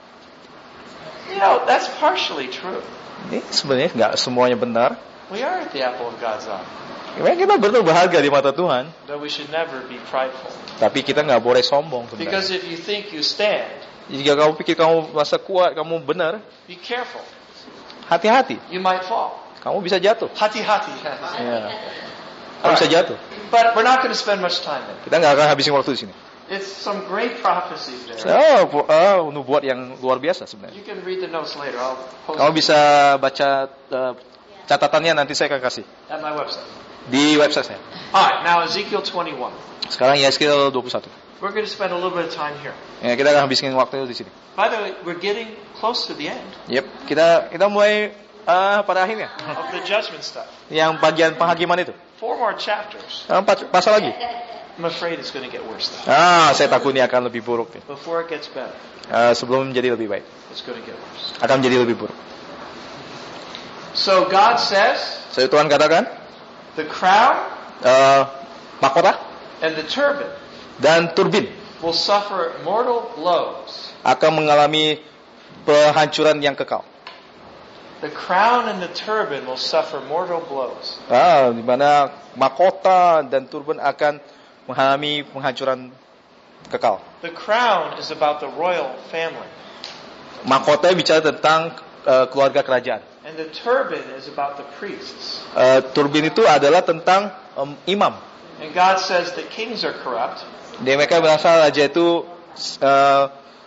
You know, that's partially true. Ini sebenarnya nggak semuanya benar. We are the apple of God's eye. Memang kita betul berharga di mata Tuhan. But we should never be prideful. Tapi kita nggak boleh sombong sebenarnya. Because if you think you stand, Jika kamu pikir kamu merasa kuat, kamu benar, be careful. hati-hati. You might fall. Kamu bisa jatuh. Hati-hati. Ya. Kamu bisa jatuh. But we're not going to spend much time in it. Kita nggak akan habisin waktu di sini. It's some great prophecies there. Oh, bu- oh, nubuat yang luar biasa sebenarnya. You can read the notes later. I'll post Kamu it bisa baca uh, catatannya, nanti saya akan kasih at my website. di website saya. All right, now Ezekiel twenty-one. Sekarang Yeskel dua puluh satu. We're going to spend a little bit of time here. Ya, kita akan habisin waktu di sini. By the way, we're getting close to the end Yep, kita kita mulai uh, pada akhirnya. of the judgment stuff. Yang bagian penghakiman itu. Four more chapters. Empat pasal lagi. I'm afraid it's going to get worse. Though. Ah, saya takut ini akan lebih buruk. nih. Before it gets better, Uh, sebelum menjadi lebih baik, it's going to get worse. akan menjadi lebih buruk. So God says, Saya Tuhan katakan, the crown uh, mahkota and the turban dan turbin will suffer mortal blows. akan mengalami penghancuran yang kekal. The crown and the turban will suffer mortal blows. Ah, di mana mahkota dan turban akan mengalami penghancuran kekal. The crown is about the royal family, Mahkota bicara tentang uh, keluarga kerajaan. and the turban is about the priests. Uh, turbin itu adalah tentang um, imam. And God says the kings are corrupt, Dia mereka merasa raja itu uh,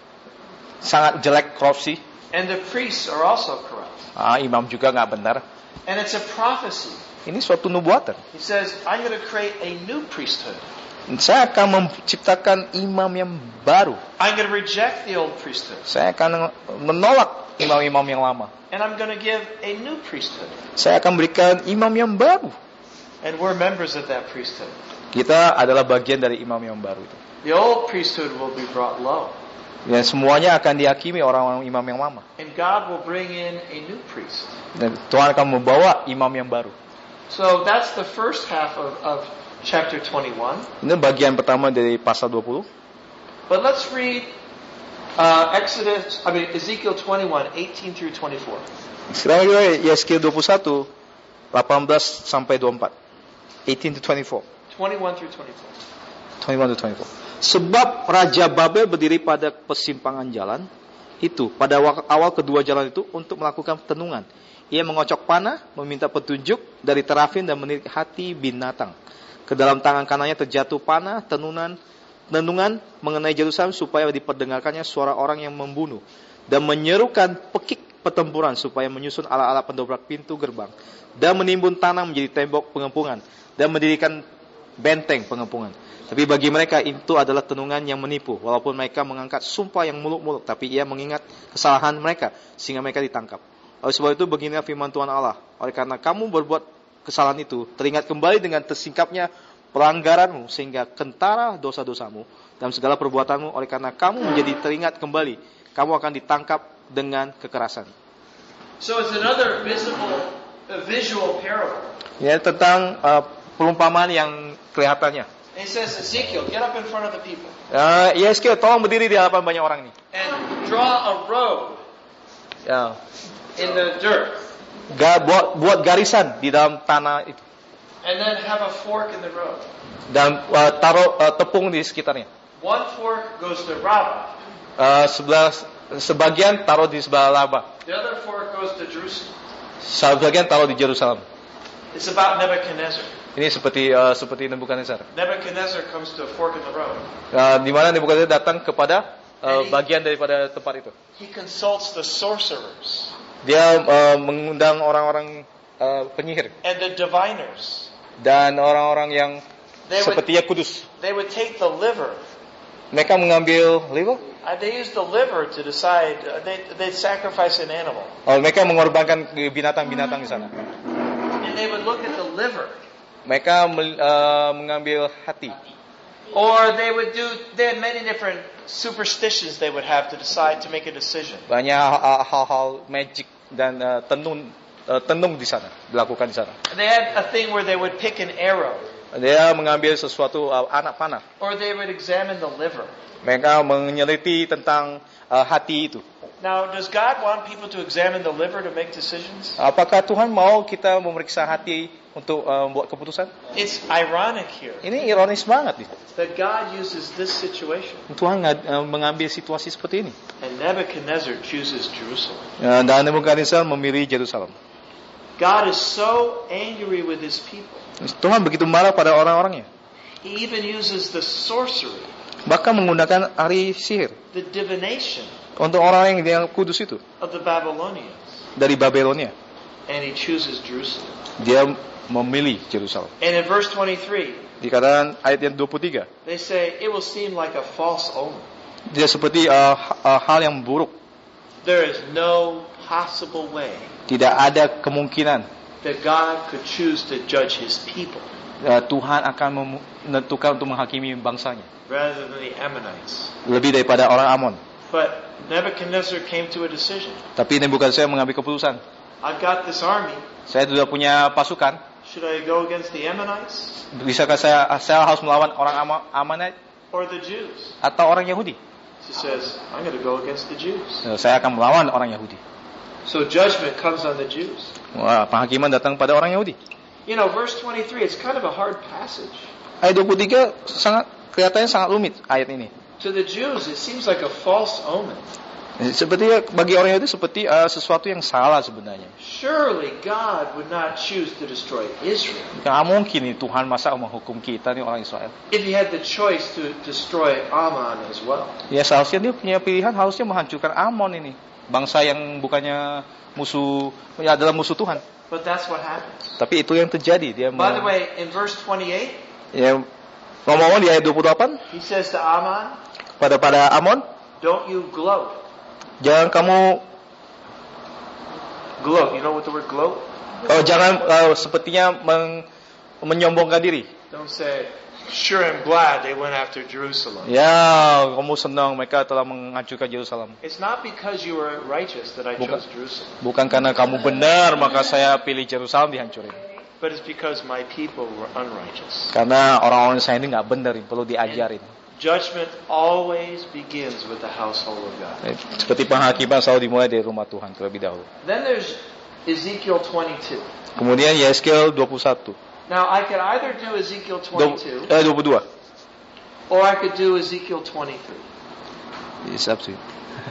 sangat jelek, korupsi. and the priests are also corrupt. Ah, imam juga nggak benar. And it's a prophecy. Ini suatu nubuatan. He says, I'm going to create a new priesthood. Saya akan menciptakan imam yang baru. I'm going to reject the old priesthood. Saya akan menolak imam-imam yang lama. And I'm going to give a new priesthood. Saya akan berikan imam yang baru. And we're members of that priesthood. Kita adalah bagian dari imam yang baru itu. The old priesthood will be brought low. Dan semuanya akan dihakimi orang-orang imam yang lama. And God will bring in a new priest. Dan Tuhan akan membawa imam yang baru. So that's the first half of, of chapter twenty-one. Ini bagian pertama dari pasal dua puluh. But let's read uh, Exodus, I mean Ezekiel twenty-one, eighteen through twenty-four. Sekarang kita Yeskel dua puluh satu, delapan belas sampai dua puluh empat. eighteen to twenty-four. twenty-one through twenty-four. twenty-one to twenty-four. Sebab Raja Babel berdiri pada persimpangan jalan itu, pada awal kedua jalan itu untuk melakukan tenungan. Ia mengocok panah, meminta petunjuk dari terafim dan menirik hati binatang. Ke dalam tangan kanannya terjatuh panah, tenunan, tenungan mengenai Yerusalem supaya diperdengarkannya suara orang yang membunuh. Dan menyerukan pekik pertempuran supaya menyusun alat-alat pendobrak pintu gerbang. Dan menimbun tanah menjadi tembok pengepungan. Dan mendirikan benteng pengepungan. Tapi bagi mereka itu adalah tenungan yang menipu. Walaupun mereka mengangkat sumpah yang muluk-muluk, tapi ia mengingat kesalahan mereka sehingga mereka ditangkap. Oleh sebab itu beginilah firman Tuhan Allah. Oleh karena kamu berbuat kesalahan itu, teringat kembali dengan tersingkapnya pelanggaranmu, sehingga kentara dosa-dosamu dan segala perbuatanmu, oleh karena kamu menjadi teringat kembali, kamu akan ditangkap dengan kekerasan. So it's another visible, a visual parable. Ya, tentang uh, perumpamaan yang kelihatannya. And he says, Ezekiel, get up in front of the people Uh, Yeskel, tolong berdiri di hadapan banyak orang ini. and draw a road Ya, in the dirt, ga, buat buat garisan di dalam tanah itu and then have a fork in the road. dan uh, taruh uh, tepung di sekitarnya. One fork goes to Rabbah, Uh, sebelah sebagian taruh di sebelah Laba, the other fork goes to Jerusalem. sebagian taruh di Yerusalem. It's about Nebuchadnezzar. Ini seperti uh, seperti Nebukadnezar. Nebuchadnezzar comes to a fork in the road. Uh, di mana Nebukadnezar datang kepada uh, bagian daripada tempat itu. He consults the sorcerers Dia uh, mengundang orang-orang uh, penyihir and the diviners. dan orang-orang yang They would, sepertinya kudus. they would take the liver. Mereka mengambil liver. Uh, they use the liver to decide. Uh, they they sacrifice an animal, Oh, mereka mengorbankan binatang-binatang di sana. and they would look at the liver, Mereka uh, mengambil hati. or they would do. They had many different superstitions they would have to decide to make a decision. Banyak uh, hal-hal magic dan uh, tenun uh, tenung di sana dilakukan di sana. They had a thing where they would pick an arrow, Dia mengambil sesuatu uh, anak panah. or they would examine the liver. Mereka meneliti tentang uh, hati itu. Now, does God want people to examine the liver to make decisions? Apakah Tuhan mau kita memeriksa hati untuk uh, membuat keputusan? It's ironic here Ini ironis banget nih. that God uses this situation, Tuhan uh, mengambil situasi seperti ini. and Nebuchadnezzar chooses Jerusalem. Uh, dan Nebukadnezar memilih Yerusalem. God is so angry with his people. Tuhan begitu marah pada orang-orangnya. He even uses the sorcery, Bahkan menggunakan ahli sihir the divination untuk orang yang, yang kudus itu of the Babylonians, dari Babelonia. and he chooses Jerusalem. Dia memilih Yerusalem. And in verse twenty-three, Dikatakan ayat yang dua puluh tiga. they say, it will seem like a false omen. Dia seperti uh, uh, hal yang buruk. There is no possible way Tidak ada kemungkinan that God could choose to judge his people uh, Tuhan akan menentukan untuk menghakimi bangsanya rather than the Ammonites. lebih daripada orang Amon. But Nebuchadnezzar came to a decision. Tapi Nebukadnezar mengambil keputusan. I've got this army. Saya sudah punya pasukan. Should I go against the Ammonites Bisakah saya saya harus melawan orang Am- Amonite or the Jews? atau orang Yahudi? He says, I'm going to go against the Jews. Uh, Saya akan melawan orang Yahudi. So judgment comes on the Jews. Wah, penghakiman datang pada orang Yahudi. You know, verse twenty-three, it's kind of a hard passage. Ayat dua puluh tiga sangat kelihatannya sangat rumit ayat ini. To the Jews, it seems like a false omen. Seperti bagi orang Yahudi seperti uh, sesuatu yang salah sebenarnya. Surely God would not choose to destroy Israel Nggak mungkin nih Tuhan masa menghukum kita nih orang Israel. if he had the choice to destroy Ammon as well. Ya seharusnya dia punya pilihan harusnya menghancurkan Amon ini. Bangsa yang bukannya musuh, ya adalah musuh Tuhan. But that's what happens. Tapi itu yang terjadi. Dia By the mau, way, in verse twenty-eight, ya, ngomong-ngomong di ayat dua puluh delapan he says to Ammon, pada pada Amon, don't you gloat. jangan kamu Gloat. You know what the word gloat? oh, jangan uh, sepertinya meng, menyombongkan diri. Don't say, sure I'm glad they went after Jerusalem. Ya, kamu senang mereka telah menghancurkan Yerusalem. It's not because you were righteous that I Bukan. chose Jerusalem, Bukan karena kamu benar maka saya pilih Yerusalem dihancurin. but it's because my people were unrighteous. Karena orang-orang saya ini nggak benar, perlu diajarin. Judgment always begins with the household of God. Eh, Seperti penghakiman selalu dimulai dari rumah Tuhan terlebih dahulu. Then there's Ezekiel twenty-two. Kemudian Yeskel dua puluh satu. Now I could either do Ezekiel Dua- twenty-two eh, dua puluh dua. or I could do Ezekiel twenty-three. It's up to you.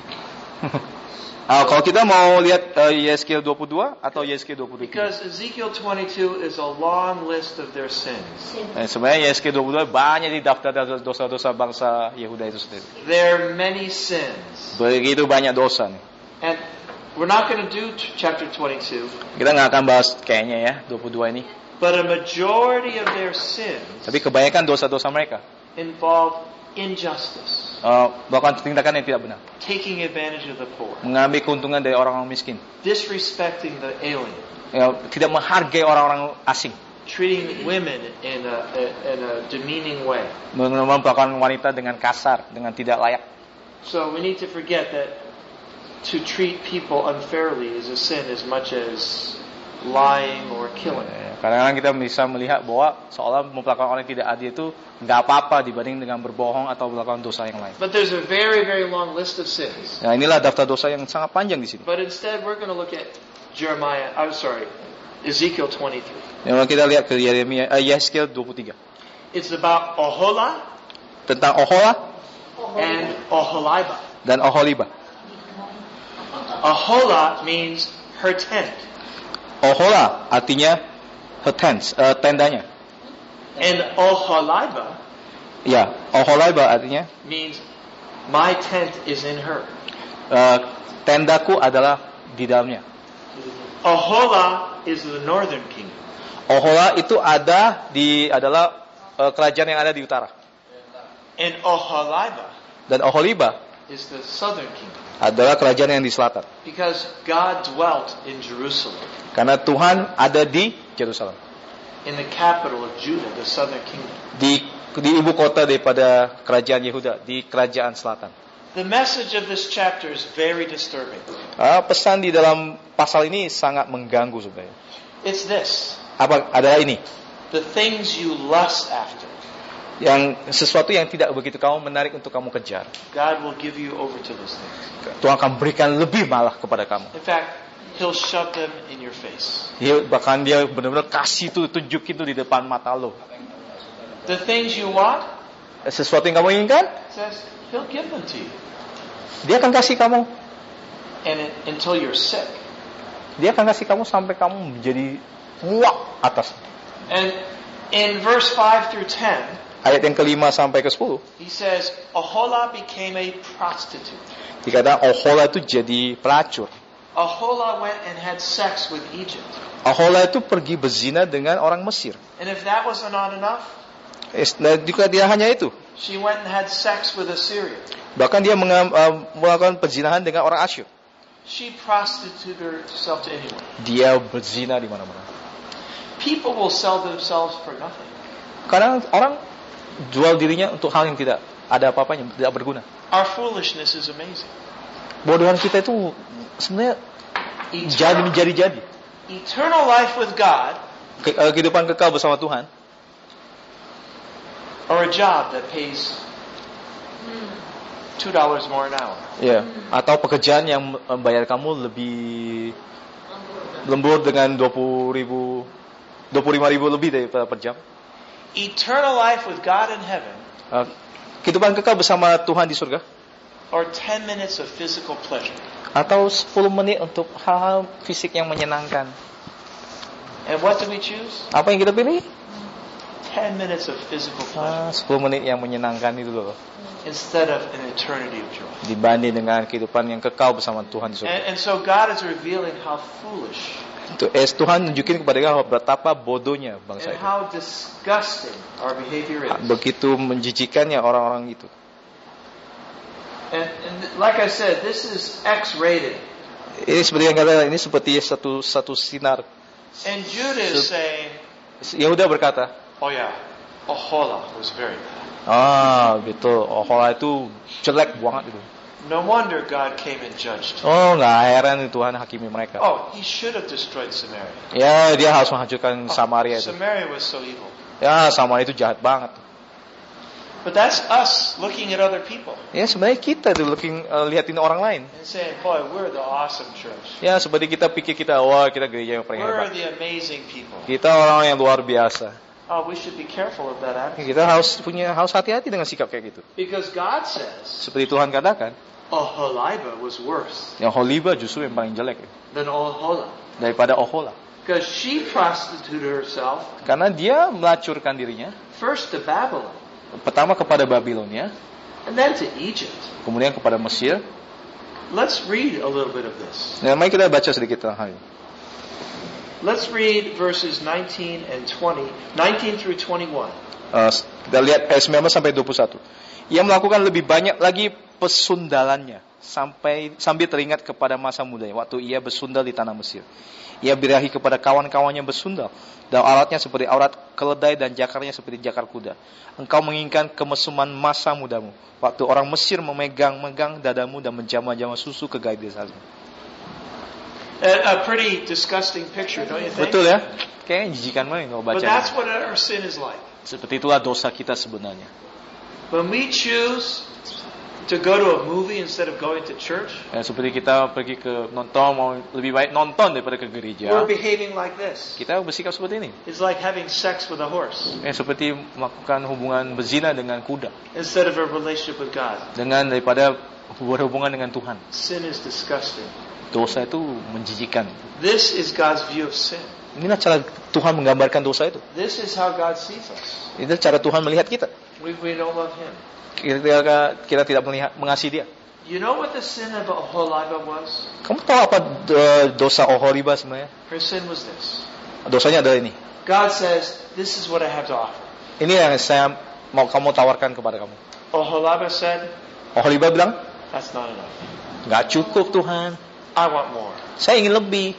Ah, kalau kita mau lihat uh, Yeskel dua puluh dua atau Yeskel dua puluh tiga. Because Ezekiel twenty-two is a long list of their sins. Eh, sebenarnya Yeskel dua puluh dua banyak di daftar dosa-dosa bangsa Yehuda itu sendiri. There are many sins. Begitu banyak dosa nih. And we're not going to do t- chapter twenty-two, Kita nggak akan bahas kayaknya ya dua puluh dua ini. but a majority of their sins Tapi kebanyakan dosa-dosa mereka involve injustice, uh, melakukan tindakan yang tidak benar, taking advantage of the poor, mengambil keuntungan dari orang-orang miskin, disrespecting the alien, Ya, tidak menghargai orang-orang asing. Treating women in a, in a demeaning way. Memperlakukan wanita dengan kasar, dengan tidak layak. So we need to forget that to treat people unfairly is a sin as much as lying or killing. Kadang-kadang kita bisa melihat bahwa seolah memperlakukan orang yang tidak adil itu nggak apa-apa dibanding dengan berbohong atau melakukan dosa yang lain. But there's a very very long list of sins. Nah, inilah daftar dosa yang sangat panjang di sini. But instead we're going to look at Jeremiah, I'm sorry, Ezekiel twenty-three. Yang kita lihat ke Yeremia, uh, Yeskiel dua puluh tiga. It's about Ohola Tentang Ohola and Oholibah. dan Oholiba. Ohola means her tent. Ohola artinya her tents, uh, tendanya. And Oholibah Ya, Oholiba artinya means my tent is in her. uh, tendaku adalah di dalamnya. Ohola is the northern kingdom. Ohola itu ada di adalah uh, kerajaan yang ada di utara. And Oholibah Dan Oholiba is the southern kingdom. adalah kerajaan yang di selatan. Because God dwelt in Jerusalem, Karena Tuhan ada di Yerusalem, in the capital of Judah, the southern kingdom. di di ibu kota daripada kerajaan Yehuda, di kerajaan selatan. The message of this chapter is very disturbing. Ah, pesan di dalam pasal ini sangat mengganggu sebenarnya. It's this: Apa adalah ini? the things you lust after, Yang sesuatu yang tidak begitu kamu menarik untuk kamu kejar, God will give you over to those things. Tuhan akan berikan lebih malah kepada kamu. In fact, He'll shove them in your face. Dia bahkan dia benar-benar kasih itu, tunjuk itu di depan mata lo. The things you want, Sesuatu yang kamu inginkan, says He'll give them to you, dia akan kasih kamu. and it, until you're sick. Dia akan kasih kamu sampai kamu menjadi muak atas. And in verse five through ten, Ayat yang kelima sampai ke sepuluh, he says, Ohola became a prostitute. dikatakan Ohola itu jadi pelacur. Ohola went and had sex with Egypt. Ohola itu pergi berzina dengan orang Mesir. And if that wasn't not enough, Dan juga dia hanya itu. she went and had sex with Assyria. Bahkan dia mengam- uh, melakukan perzinahan dengan orang Asyur. She prostituted herself to anyone. Dia berzina di mana-mana. People will sell themselves for nothing. Kadang orang jual dirinya untuk hal yang tidak ada apa-apanya, tidak berguna. Our foolishness is amazing. Bodohan kita itu sebenarnya jadi menjadi-jadi. Eternal life with God, Ke- uh, kehidupan kekal bersama Tuhan, or a job that pays two dollars more an hour. ya, atau pekerjaan yang membayar kamu lebih lembur dengan dua puluh ribu, dua puluh lima ribu lebih daripada per jam. Eternal life with God in heaven, Uh, kehidupan kekal bersama Tuhan di surga, or ten minutes of physical pleasure. atau sepuluh menit untuk hal-hal fisik yang menyenangkan. And what do we choose? Apa yang kita pilih? ten minutes of physical pleasure Ah, sepuluh menit yang menyenangkan itu loh, instead of an eternity of joy. dibanding dengan kehidupan yang kekal bersama Tuhan di surga. And, and so God is revealing how foolish Itu es Tuhan nunjukin kepada kita betapa bodohnya bangsa and itu. how disgusting our behavior is. Begitu menjijikannya orang-orang itu. And, and like I said, this is X-rated. Ini seperti yang kata, ini seperti satu satu sinar. And Judah is saying, Yehuda berkata, oh yeah, Ohola was very bad. ah betul, Ohola itu jelek banget itu. No wonder God came and judged. Oh, nggak heran Tuhan hakimi mereka. Oh, he should have destroyed Samaria. Ya, dia harus menghancurkan Oh, Samaria itu. Samaria was so evil. Ya, Samaria itu jahat banget. But that's us looking at other people Ya, sebenarnya kita tuh looking, uh, liatin orang lain. and saying, boy, we're the awesome church. Ya, seperti kita pikir kita, wah kita gereja yang paling We're hebat. the amazing people. Kita orang yang luar biasa. Oh, we should be careful of that attitude. Kita harus punya harus hati-hati dengan sikap kayak gitu. Because God says, Seperti Tuhan katakan, Oholibah was worse yang Holiba justru yang paling jelek than Ohola. daripada Ohola. Because she prostituted herself Karena dia melacurkan dirinya first to Babylon pertama kepada Babilonia, and then to Egypt. kemudian kepada Mesir. Let's read a little bit of this. Nah, mari kita baca sedikit tentang hal ini. Let's read verses nineteen and twenty, nineteen through twenty-one. Uh, kita lihat ayat sembilan belas sampai dua puluh satu. Ia melakukan lebih banyak lagi pesundalannya. sampai sambil teringat kepada masa mudanya waktu ia bersundal di tanah Mesir. Ia birahi kepada kawan-kawannya bersundal, dan auratnya seperti aurat keledai dan jakarnya seperti jakar kuda. Engkau menginginkan kemesuman masa mudamu, waktu orang Mesir memegang-megang dadamu dan menjama-jama susu ke gaib desamu. A, a pretty disgusting picture, don't you think? Betul ya? Kayaknya jijikan banget kalau But baca. that's what our sin is like. Seperti itulah dosa kita sebenarnya. When we choose to go to a movie instead of going to church, Ya, seperti kita pergi ke nonton, mau lebih baik nonton daripada ke gereja. we're behaving like this. Kita bersikap seperti ini. It's like having sex with a horse Ya, seperti melakukan hubungan berzina dengan kuda, instead of a relationship with God. dengan daripada berhubungan dengan Tuhan. Sin is disgusting. Dosa itu menjijikan. This is God's view of sin. Inilah cara Tuhan menggambarkan dosa itu. This is how God sees us. Inilah cara Tuhan melihat kita. We, we don't love Him. Kita, kita tidak melihat, mengasihi Dia. You know what the sin of Oholibah was? Kamu tahu apa uh, dosa Oholibah sebenarnya? Her sin was this. Dosanya adalah ini. God says, this is what I have to offer. Ini yang saya mau kamu tawarkan kepada kamu. Oholibah said, Oholibah bilang, that's not enough. nggak cukup Tuhan. I want more. Saya ingin lebih.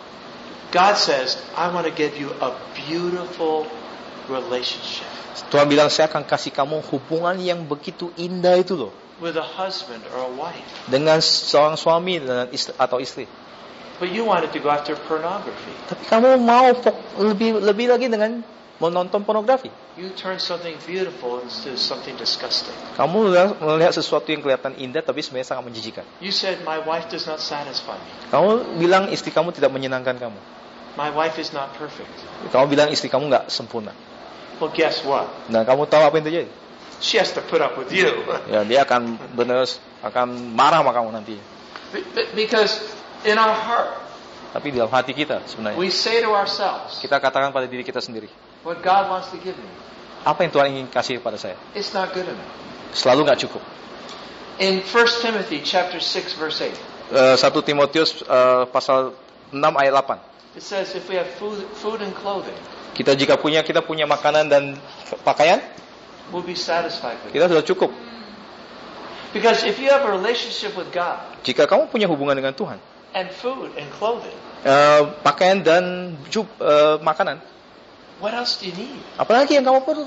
God says, I want to give you a beautiful relationship Tuhan bilang, saya akan kasih kamu hubungan yang begitu indah itu loh, with a husband or a wife. dengan seorang suami dan istri, atau istri. But you wanted to go after pornography. Tapi kamu mau fok- lebih lebih lagi dengan menonton pornografi. You turn something beautiful into something disgusting. Kamu melihat- melihat sesuatu yang kelihatan indah tapi sebenarnya sangat menjijikan. You said, my wife does not satisfy me. Kamu bilang istri kamu tidak menyenangkan kamu. My wife is not perfect. Kamu bilang istri kamu nggak sempurna. Well, guess what? Dan kamu tahu apa yang terjadi? She has to put up with you. Ya, dia akan benar akan marah sama kamu nanti. Be- be- Because in our heart, Tapi di dalam hati kita sebenarnya we say to ourselves, kita katakan pada diri kita sendiri, what God wants to give me, apa yang Tuhan ingin kasih kepada saya? it's not good enough. Selalu nggak cukup. In First Timothy chapter six verse eight, Uh, satu Timotius uh, pasal enam ayat delapan. it says, if we have food, food and clothing, Kita jika punya kita punya makanan dan pakaian, we'll be satisfied with it. kita sudah cukup. Because if you have a relationship with God Jika kamu punya hubungan dengan Tuhan, and food and clothing, uh, pakaian dan jub, uh, makanan, what else do you need? apalagi yang kamu perlu?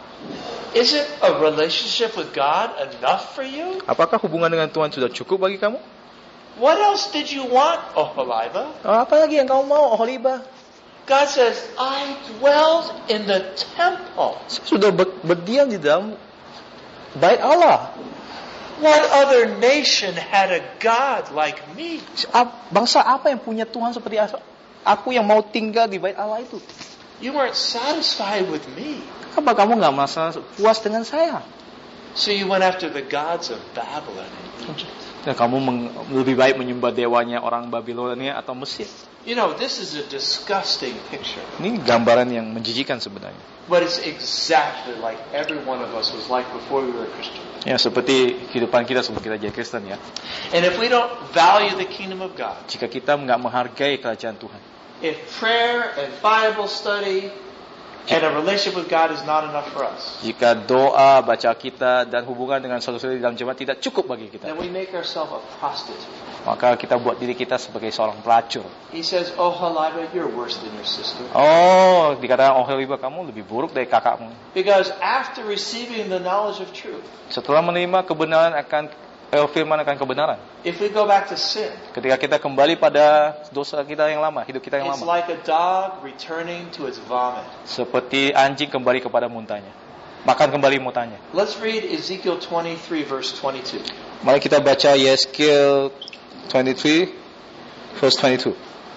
Isn't a relationship with God enough for you? Apakah hubungan dengan Tuhan sudah cukup bagi kamu? What else did you want, Oholibah? Uh, apalagi yang kamu mau, Oholibah? God says, I dwelled in the temple. Saya sudah ber- berdiam di dalam bait Allah. What other nation had a God like me? Bangsa apa yang punya Tuhan seperti aku yang mau tinggal di bait Allah itu? You weren't satisfied with me. Apa kamu nggak merasa puas dengan saya? So you went after the gods of Babylon and Egypt. Ya, kamu meng- lebih baik menyembah dewanya orang Babilonia atau Mesir. You know, this is a disgusting picture. Ini gambaran yang menjijikan sebenarnya. But it's exactly like every one of us was like before we were Christians. Ya, seperti kehidupan kita sebelum kita jadi Kristen ya. And if we don't value the kingdom of God, Jika kita nggak menghargai kerajaan Tuhan, if prayer and Bible study and a relationship with God is not enough for us, jika doa, baca kita dan hubungan dengan saudara-saudara di dalam jemaat tidak cukup bagi kita, then we make ourselves a prostitute. maka kita buat diri kita sebagai seorang pelacur. He says, oh, Halibah, you're worse than your sister. Oh, dikatakan Oholibah, kamu lebih buruk dari kakakmu. Because after receiving the knowledge of truth, Setelah menerima kebenaran akan eh, firman akan kebenaran, if we go back to sin, ketika kita kembali pada dosa kita yang lama, hidup kita yang it's lama, like a dog returning to its vomit. seperti anjing kembali kepada muntahnya, makan kembali muntahnya. Let's read Ezekiel twenty-three, verse twenty-two. Mari kita baca Yeskiel twenty-three verse twenty-two.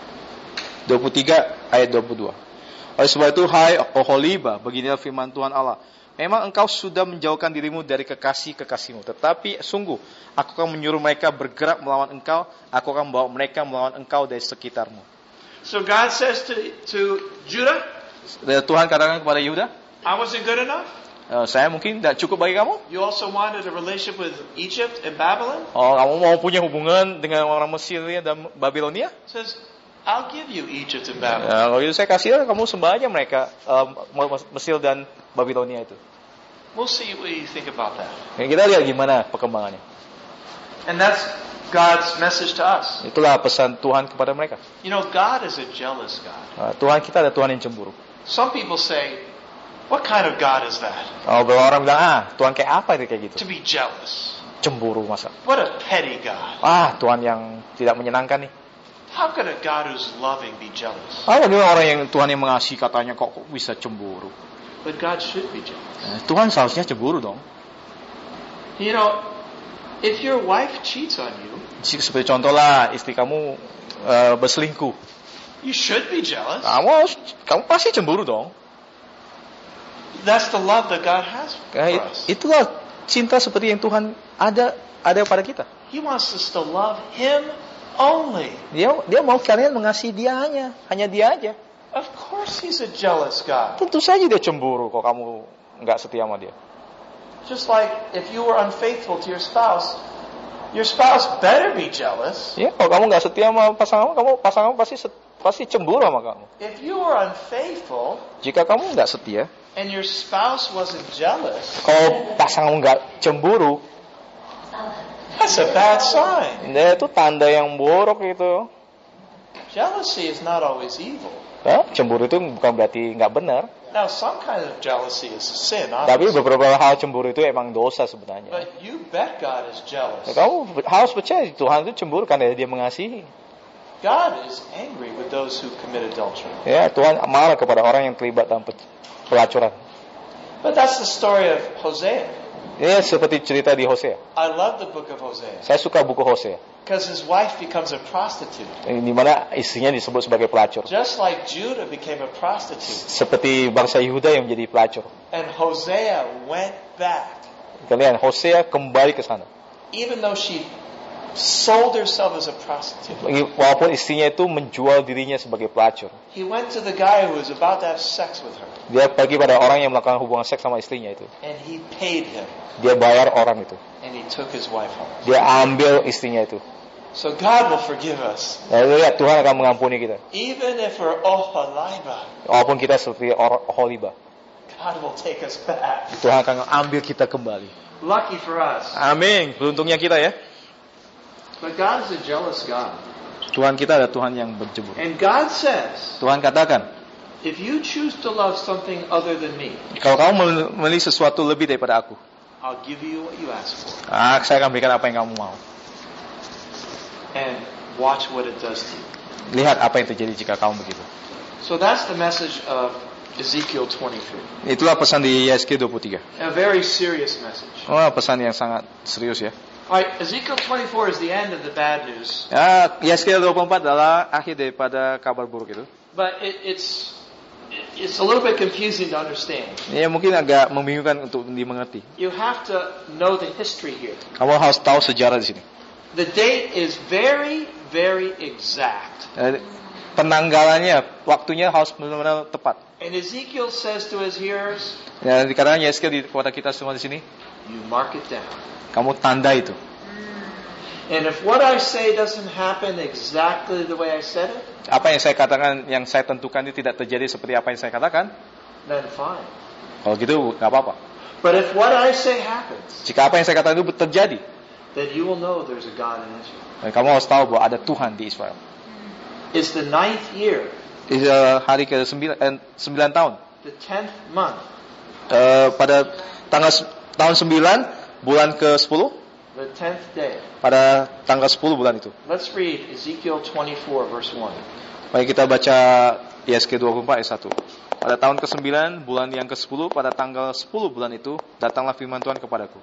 dua puluh tiga ayat dua puluh dua. Oleh sebab itu, hai Oholibah, beginilah firman Tuhan Allah. Memang engkau sudah menjauhkan dirimu dari kekasih-kekasihmu, tetapi sungguh aku akan menyuruh mereka bergerak melawan engkau, aku akan membawa mereka melawan engkau dari sekitarmu. So God says to, to Judah, Dan Tuhan katakan kepada Yehuda, I wasn't good enough. e, saya mungkin tidak cukup bagi kamu. You also wanted a relationship with Egypt and Babylon. Oh, kamu mau punya hubungan dengan orang Mesir dan Babilonia? Says, I'll give you Egypt and Babylon. Ya, kalau itu saya kasih, kamu sembah aja mereka, um, Mesir dan Babilonia itu. We'll see what you think about that. Ya, kita lihat gimana perkembangannya. And that's God's message to us. Itulah pesan Tuhan kepada mereka. You know, God is a jealous God. Uh, Tuhan kita ada Tuhan yang cemburu. Some people say, what kind of God is that? Oh, beberapa orang bilang, ah, Tuhan kayak apa itu kayak gitu? To be jealous. Cemburu masa. What a petty God. Ah, Tuhan yang tidak menyenangkan nih. How could a God who's loving be jealous? Ah, bagaimana orang yang Tuhan yang mengasihi katanya kok, kok bisa cemburu? But God should be jealous. Nah, Tuhan seharusnya cemburu dong. You know, if your wife cheats on you, seperti contoh lah, istri kamu uh, berselingkuh. You should be jealous. Kamu harus, kamu pasti cemburu dong. That's the love that God has for Nah, us. itulah cinta seperti yang Tuhan ada ada pada kita. He wants us to love Him only. Dia dia mau kalian mengasihi Dia hanya hanya Dia aja. Of course, He's a jealous God. Tentu saja Dia cemburu kalau kamu nggak setia sama Dia. Just like if you were unfaithful to your spouse, your spouse better be jealous. Ya, kalau kamu nggak setia sama pasangan kamu, pasangan pasti pasti cemburu sama kamu. If you were unfaithful, jika kamu nggak setia, and your spouse wasn't jealous, kalau pasangan nggak cemburu, that's a bad sign. Nah, itu tanda yang buruk itu. Jealousy is not always evil. Nah, cemburu itu bukan berarti nggak benar. Now, some kind of jealousy is a sin, Tapi obviously. beberapa hal cemburu itu emang dosa sebenarnya. But you bet God is jealous. Nah, kamu harus percaya Tuhan itu cemburu karena Dia mengasihi. God is angry with those who commit adultery. Ya, Tuhan marah kepada orang yang terlibat dalam pelacuran. But that's the story of Hosea. Ya, seperti cerita di Hosea. I love the book of Hosea Saya suka buku Hosea. because his wife becomes a prostitute. Di mana istrinya disebut sebagai pelacur. Just like Judah became a prostitute. Seperti bangsa Yehuda yang menjadi pelacur. And Hosea went back. Kalian, Hosea kembali ke sana. Even though she sold herself as a prostitute. Walaupun istrinya itu menjual dirinya sebagai pelacur. He went to the guy who was about to have sex with her. Dia pergi pada orang yang melakukan hubungan seks sama istrinya itu. And he paid him. Dia bayar orang itu. And he took his wife home. Dia ambil istrinya itu. So God will forgive us. Lalu lihat, Tuhan akan mengampuni kita. Even if we're Oholiba, Walaupun kita seperti Oholiba, God will take us back. Tuhan akan ambil kita kembali. Lucky for us. Amin. Beruntungnya kita ya. But God is a jealous God. Tuhan kita adalah Tuhan yang bercemburu. And God says, Tuhan katakan, if you choose to love something other than me, kalau kamu memilih sesuatu lebih daripada aku, I'll give you what you ask for. ah, saya akan berikan apa yang kamu mau. And watch what it does to you. Lihat apa yang terjadi jika kamu begitu. So that's the message of Ezekiel twenty-three. Itulah pesan di Yeskiel dua puluh tiga. A very serious message. Oh, pesan yang sangat serius ya. Alright, Ezekiel twenty-four is the end of the bad news. Ya, Yeskiel dua puluh empat adalah akhir daripada kabar buruk itu. But it, it's it's a little bit confusing to understand. Ya, mungkin agak membingungkan untuk dimengerti. You have to know the history here. Kamu harus tahu sejarah di sini. The date is very, very exact. Eh, Penanggalannya, waktunya harus benar-benar tepat. And Ezekiel says to his hearers, Ya, dikatakan Yeskiel di kepada kita semua di sini, you mark it down. kamu tanda itu. And if what I say doesn't happen exactly the way I said it, Apa yang saya katakan, yang saya tentukan itu tidak terjadi seperti apa yang saya katakan, then fine. kalau gitu nggak apa-apa. But if what I say happens, Jika apa yang saya katakan itu terjadi, then you will know there's a God in Israel. dan kamu harus tahu bahwa ada Tuhan di Israel. It's the ninth year, Itu uh, hari ke sembilan, eh, sembilan tahun. the tenth month, Uh, pada tanggal se- tahun sembilan bulan ke sepuluh, the tenth day. pada tanggal sepuluh bulan itu. Let's read Ezekiel twenty-four, verse one. Mari kita baca Yeskiel dua puluh empat ayat satu. Pada tahun ke sembilan bulan yang ke sepuluh, pada tanggal sepuluh bulan itu, datanglah firman Tuhan kepadaku.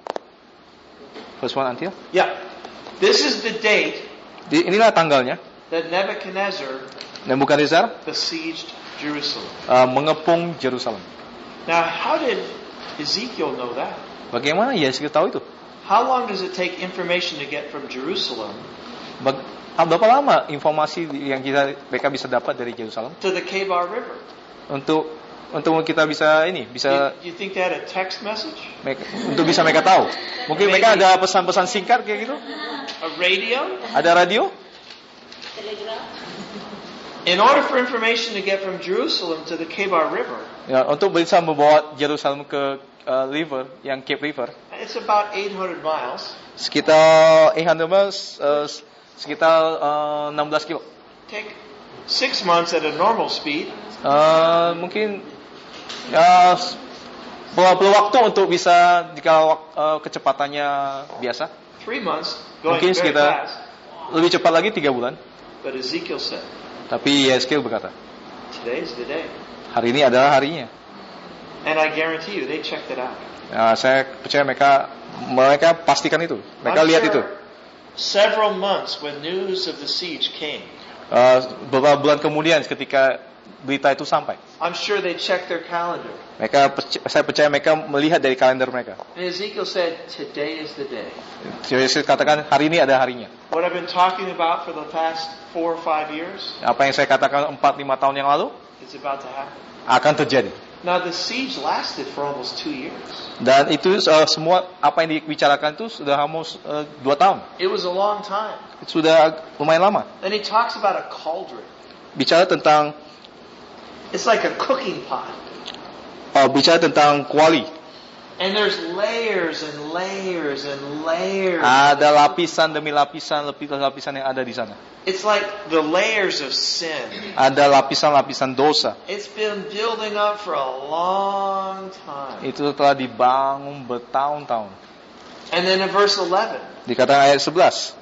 Verse one until. Yeah. This is the date Di, inilah tanggalnya. that Nebuchadnezzar Nebukadnezar besieged Jerusalem. uh, mengepung Yerusalem. Now, how did Ezekiel know that? Bagaimana Yeskiel tahu itu? How long does it take information to get from Jerusalem Bag, ah, berapa lama informasi yang kita mereka bisa dapat dari Yerusalem to the Kebar River? untuk untuk kita bisa ini bisa You, you think they had a text message? mereka, untuk bisa mereka tahu. Mungkin mereka ada pesan-pesan singkat kayak gitu. A radio? Ada radio? In order for information to get from Jerusalem to the Kebar River, Ya, untuk bisa membawa Yerusalem ke uh, river yang Cape River, it's about eight hundred miles. Sekitar eight hundred miles, uh, sekitar uh, sixteen kilo. Take six months at a normal speed. Uh, mungkin ya perlu perlu waktu untuk bisa jika uh, kecepatannya biasa. Three months going Mungkin very sekitar fast. lebih cepat lagi tiga bulan. But Ezekiel said, Tapi Yeskiel berkata, today is the day. hari ini adalah harinya. And I guarantee you, they checked it out. Ya, saya percaya mereka mereka pastikan itu. Mereka I'm lihat sure itu. Several months when news of the siege came, Uh, beberapa bulan kemudian ketika berita itu sampai, I'm sure they checked their calendar. mereka saya percaya mereka melihat dari kalender mereka. And Ezekiel said, today is the day. Yeskiel katakan hari ini adalah harinya. What I've been talking about for the past four or five years Apa yang saya katakan empat lima tahun yang lalu is about to happen. akan terjadi. Now the siege lasted for almost two years. Dan itu uh, semua apa yang dibicarakan itu sudah almost uh, dua tahun. It was a long time. Sudah lumayan lama. And he talks about a cauldron. Bicara tentang It's like a cooking pot. uh, bicara tentang kuali. And there's layers and layers and layers. Ada lapisan demi lapisan, lapisan yang ada di sana. It's like the layers of sin. Ada lapisan-lapisan dosa. It's been building up for a long time. Itu telah dibangun bertahun-tahun. And then in verse eleven Dikatakan ayat sebelas,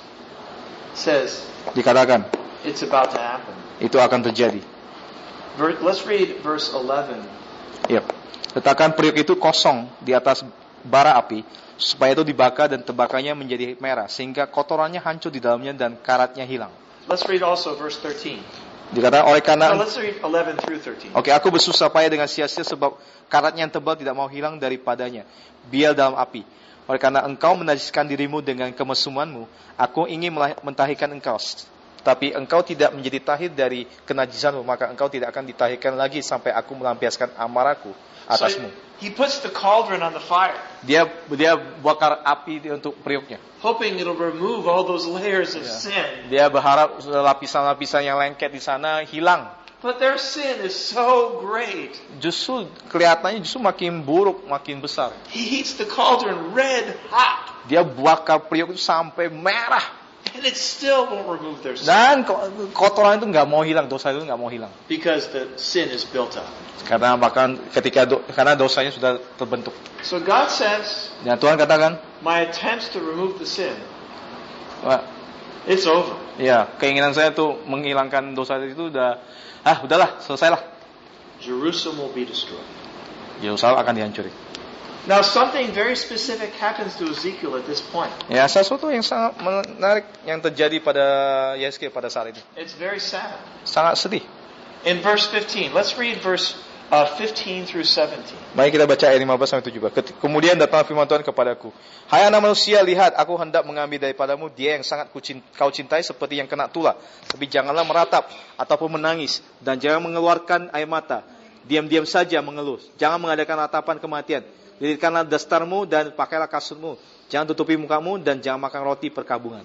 says dikatakan it's about to happen. itu akan terjadi. Ver- Let's read verse eleven. Yep. Letakkan periuk itu kosong di atas bara api, supaya itu dibakar dan terbakarnya menjadi merah, sehingga kotorannya hancur di dalamnya dan karatnya hilang. Let's read also verse thirteen. Dikatakan oleh karena No, let's read eleven through thirteen. Oke, aku bersusah payah dengan sia-sia sebab karatnya yang tebal tidak mau hilang daripadanya, biar dalam api. Oleh karena engkau menajiskan dirimu dengan kemesumanmu, aku ingin mentahirkan engkau. Tapi engkau tidak menjadi tahir dari kenajisanmu, maka engkau tidak akan ditahirkan lagi sampai aku melampiaskan amarahku atasmu. So he puts the cauldron on the fire, Dia dia bakar api untuk periuknya. hoping it'll remove all those layers of Yeah. sin. Dia berharap lapisan-lapisan yang lengket di sana hilang. But their sin is so great. Justru kelihatannya justru makin buruk, makin besar. He heats the cauldron red hot, Dia bakar periuk itu sampai merah. and it still won't remove their sin Dan kotoran itu nggak mau hilang, dosa itu nggak mau hilang. because the sin is built up. Karena bahkan ketika do, karena dosanya sudah terbentuk. So God says, Dan Tuhan katakan, my attempts to remove the sin, wah, it's over. ya keinginan saya tuh menghilangkan dosa itu udah, ah udahlah, selesailah. Jerusalem will be destroyed. Yerusalem akan dihancuri. Now something very specific happens to Ezekiel at this point. Ya, sesuatu yang sangat menarik yang terjadi pada Yeskiel pada saat itu. It's very sad. Sangat sedih. In verse fifteen, let's read verse uh, fifteen through seventeen. Mari kita baca ayat lima belas sampai tujuh belas. Kemudian datang firman Tuhan kepadaku, hai anak manusia, lihat aku hendak mengambil daripadamu dia yang sangat kau cintai seperti yang kena tulah. Tapi janganlah meratap ataupun menangis, dan jangan mengeluarkan air mata. Diam-diam saja mengeluh. Jangan mengadakan ratapan kematian. Lilitkanlah dastarmu dan pakailah kasurmu. Jangan tutupi mukamu dan jangan makan roti perkabungan.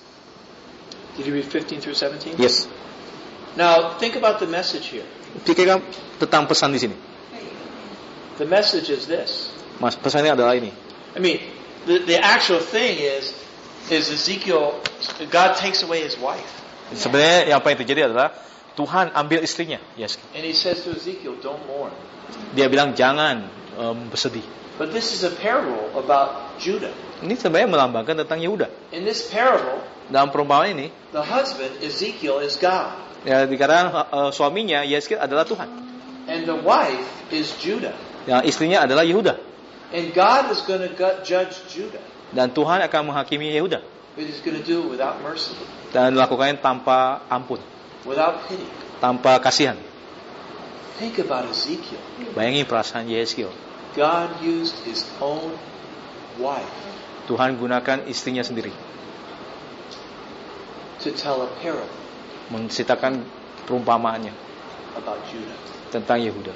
Did you read fifteen through seventeen? Yes. Now think about the message here. Pikirkan tentang pesan di sini. The message is this. Mas, pesannya adalah ini. I mean, the, the actual thing is, is Ezekiel, God takes away his wife. Sebenarnya yang apa yang terjadi adalah Tuhan ambil istrinya. Yes. And he says to Ezekiel, don't mourn. Dia bilang jangan um, bersedih. But this is a parable about Judah. Ini sebenarnya melambangkan tentang Yehuda. In this parable, Dalam perumpamaan ini, the husband, Ezekiel, is God. ya dikatakan uh, suaminya Yeskiel adalah Tuhan. And the wife is Judah. Yang istrinya adalah Yehuda. And God is going to judge Judah. Dan Tuhan akan menghakimi Yehuda. But he's going to do it without mercy, Dan melakukannya tanpa ampun, without pity. tanpa kasihan. Think about Ezekiel. Bayangin perasaan Yeskiel. God used his own wife Tuhan gunakan istrinya sendiri to tell a parable menceritakan perumpamaannya about Judah. tentang Yehuda.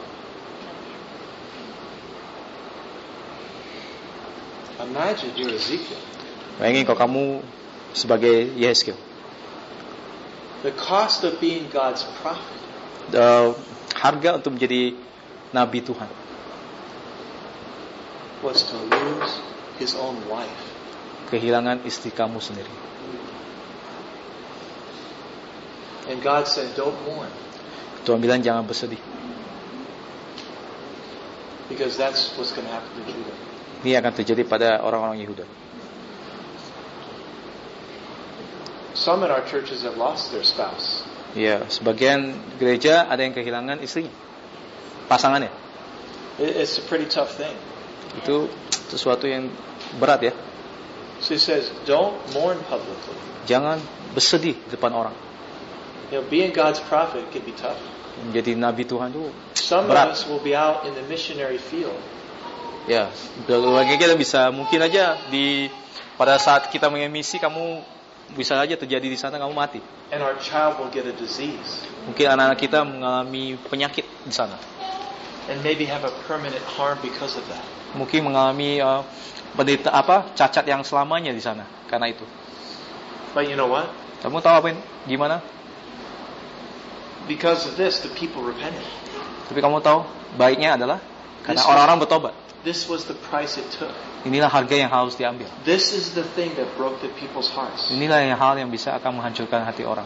Imagine you're Ezekiel. Bayangin kalau kamu sebagai Yeskiel. The cost of being God's prophet Uh, harga untuk menjadi nabi Tuhan was to lose his own wife. kehilangan istri kamu sendiri. And God said, don't mourn. Tuhan bilang jangan bersedih. Because that's what's going to happen to Judah. Ini akan terjadi pada orang-orang Yehuda. Some in our churches have lost their spouse. Ya, sebagian gereja ada yang kehilangan istrinya, pasangannya. It's a pretty tough thing. Itu sesuatu yang berat ya. So he says, don't mourn publicly. Jangan bersedih di depan orang. You know, being God's prophet can be tough. Menjadi nabi Tuhan itu Some berat. of us will be out in the missionary field. Ya, bagi kita bisa mungkin aja di pada saat kita mengisi kamu bisa aja terjadi di sana kamu mati. And our child will get a disease. Mungkin anak-anak kita mengalami penyakit di sana. And maybe have a permanent harm because of that. Mungkin mengalami uh, penderita apa cacat yang selamanya di sana karena itu. But you know what? Kamu tahu apa ini? Gimana? Because of this, the people repented. Tapi kamu tahu baiknya adalah karena This orang-orang was- bertobat. This was the price it took. Inilah harga yang harus diambil. This is the thing that broke the people's hearts. Inilah yang hal yang bisa akan menghancurkan hati orang.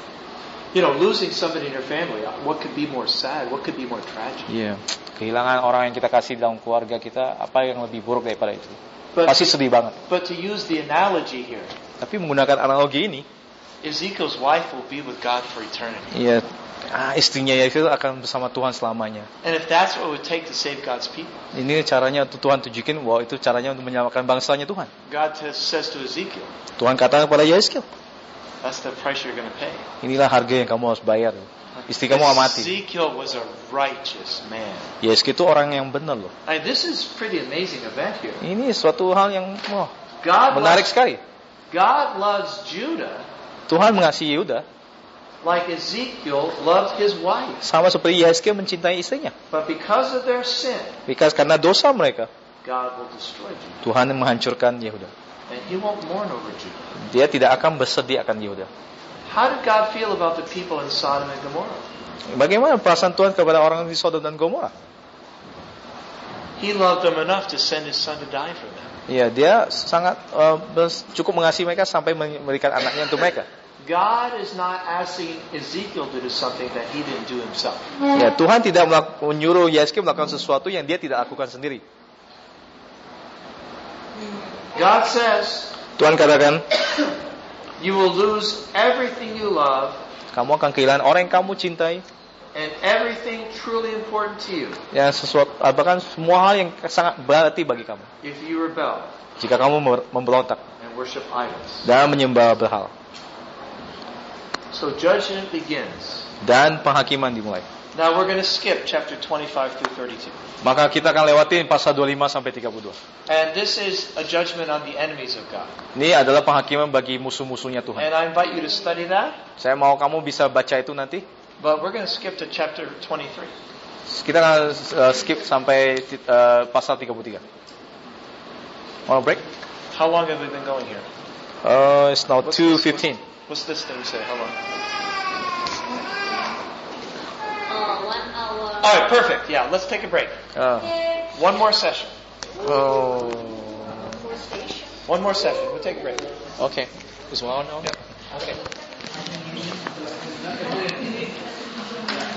You know, losing somebody in your family, what could be more sad? What could be more tragic? Iya. Kehilangan orang yang kita kasih dalam keluarga kita, apa yang lebih buruk daripada itu? But, Pasti sedih banget. but to use the analogy here, Tapi menggunakan analogi ini, Ezekiel's wife will be with God for eternity. iya, ah, istrinya Yesus akan bersama Tuhan selamanya. And if that's what it would take to save God's people, Ini caranya untuk Tuhan tunjukin bahwa itu caranya untuk menyelamatkan bangsanya Tuhan. God t- says to Ezekiel, Tuhan katakan kepada Yeskiel, that's the price you're going to pay. inilah harga yang kamu harus bayar. Istri kamu akan mati. Ezekiel was a righteous man. Yeskiel itu orang yang benar loh. I mean, this is pretty amazing event here. Ini suatu hal yang oh, God menarik loves, sekali. God loves Judah Tuhan mengasihi Yehuda like Ezekiel loved his wife. sama seperti Yeskiel mencintai istrinya. But because of their sin, Because karena dosa mereka, God will destroy Judah. Tuhan menghancurkan Yehuda. And he won't mourn over Judah. Dia tidak akan bersedih akan Yehuda. How did God feel about the people in Sodom and Gomorrah? Bagaimana perasaan Tuhan kepada orang di Sodom dan Gomora? He loved them enough to send his son to die for them. Ya, dia sangat uh, cukup mengasihi mereka sampai memberikan anaknya untuk mereka. God is not asking Ezekiel to do something that he didn't do himself. Ya, Tuhan tidak melak- menyuruh Yeskiel melakukan sesuatu yang dia tidak lakukan sendiri. God says, Tuhan katakan, you will lose everything you love kamu akan kehilangan orang yang kamu cintai, and everything truly important to you yang sesuatu, bahkan semua hal yang sangat berarti bagi kamu. if you rebel Jika kamu memberontak and worship idols. dan menyembah berhala, So judgment begins. dan penghakiman dimulai. Now we're going to skip chapter twenty-five through thirty-two. Maka kita akan lewatin pasal dua puluh lima sampai tiga puluh dua. And this is a judgment on the enemies of God. Ini adalah penghakiman bagi musuh-musuhnya Tuhan. And I invite you to study that, Saya mau kamu bisa baca itu nanti. but we're going to skip to chapter twenty-three. Kita akan uh, skip sampai uh, pasal tiga puluh tiga. Want to break? How long have we been going here? Uh, it's now What's two this- fifteen. What's this thing say? How long? Uh, one hour. All right, perfect. Yeah, let's take a break. Uh, One more session. oh, Four station. One more session. We'll take a break. okay. Is one on? Okay.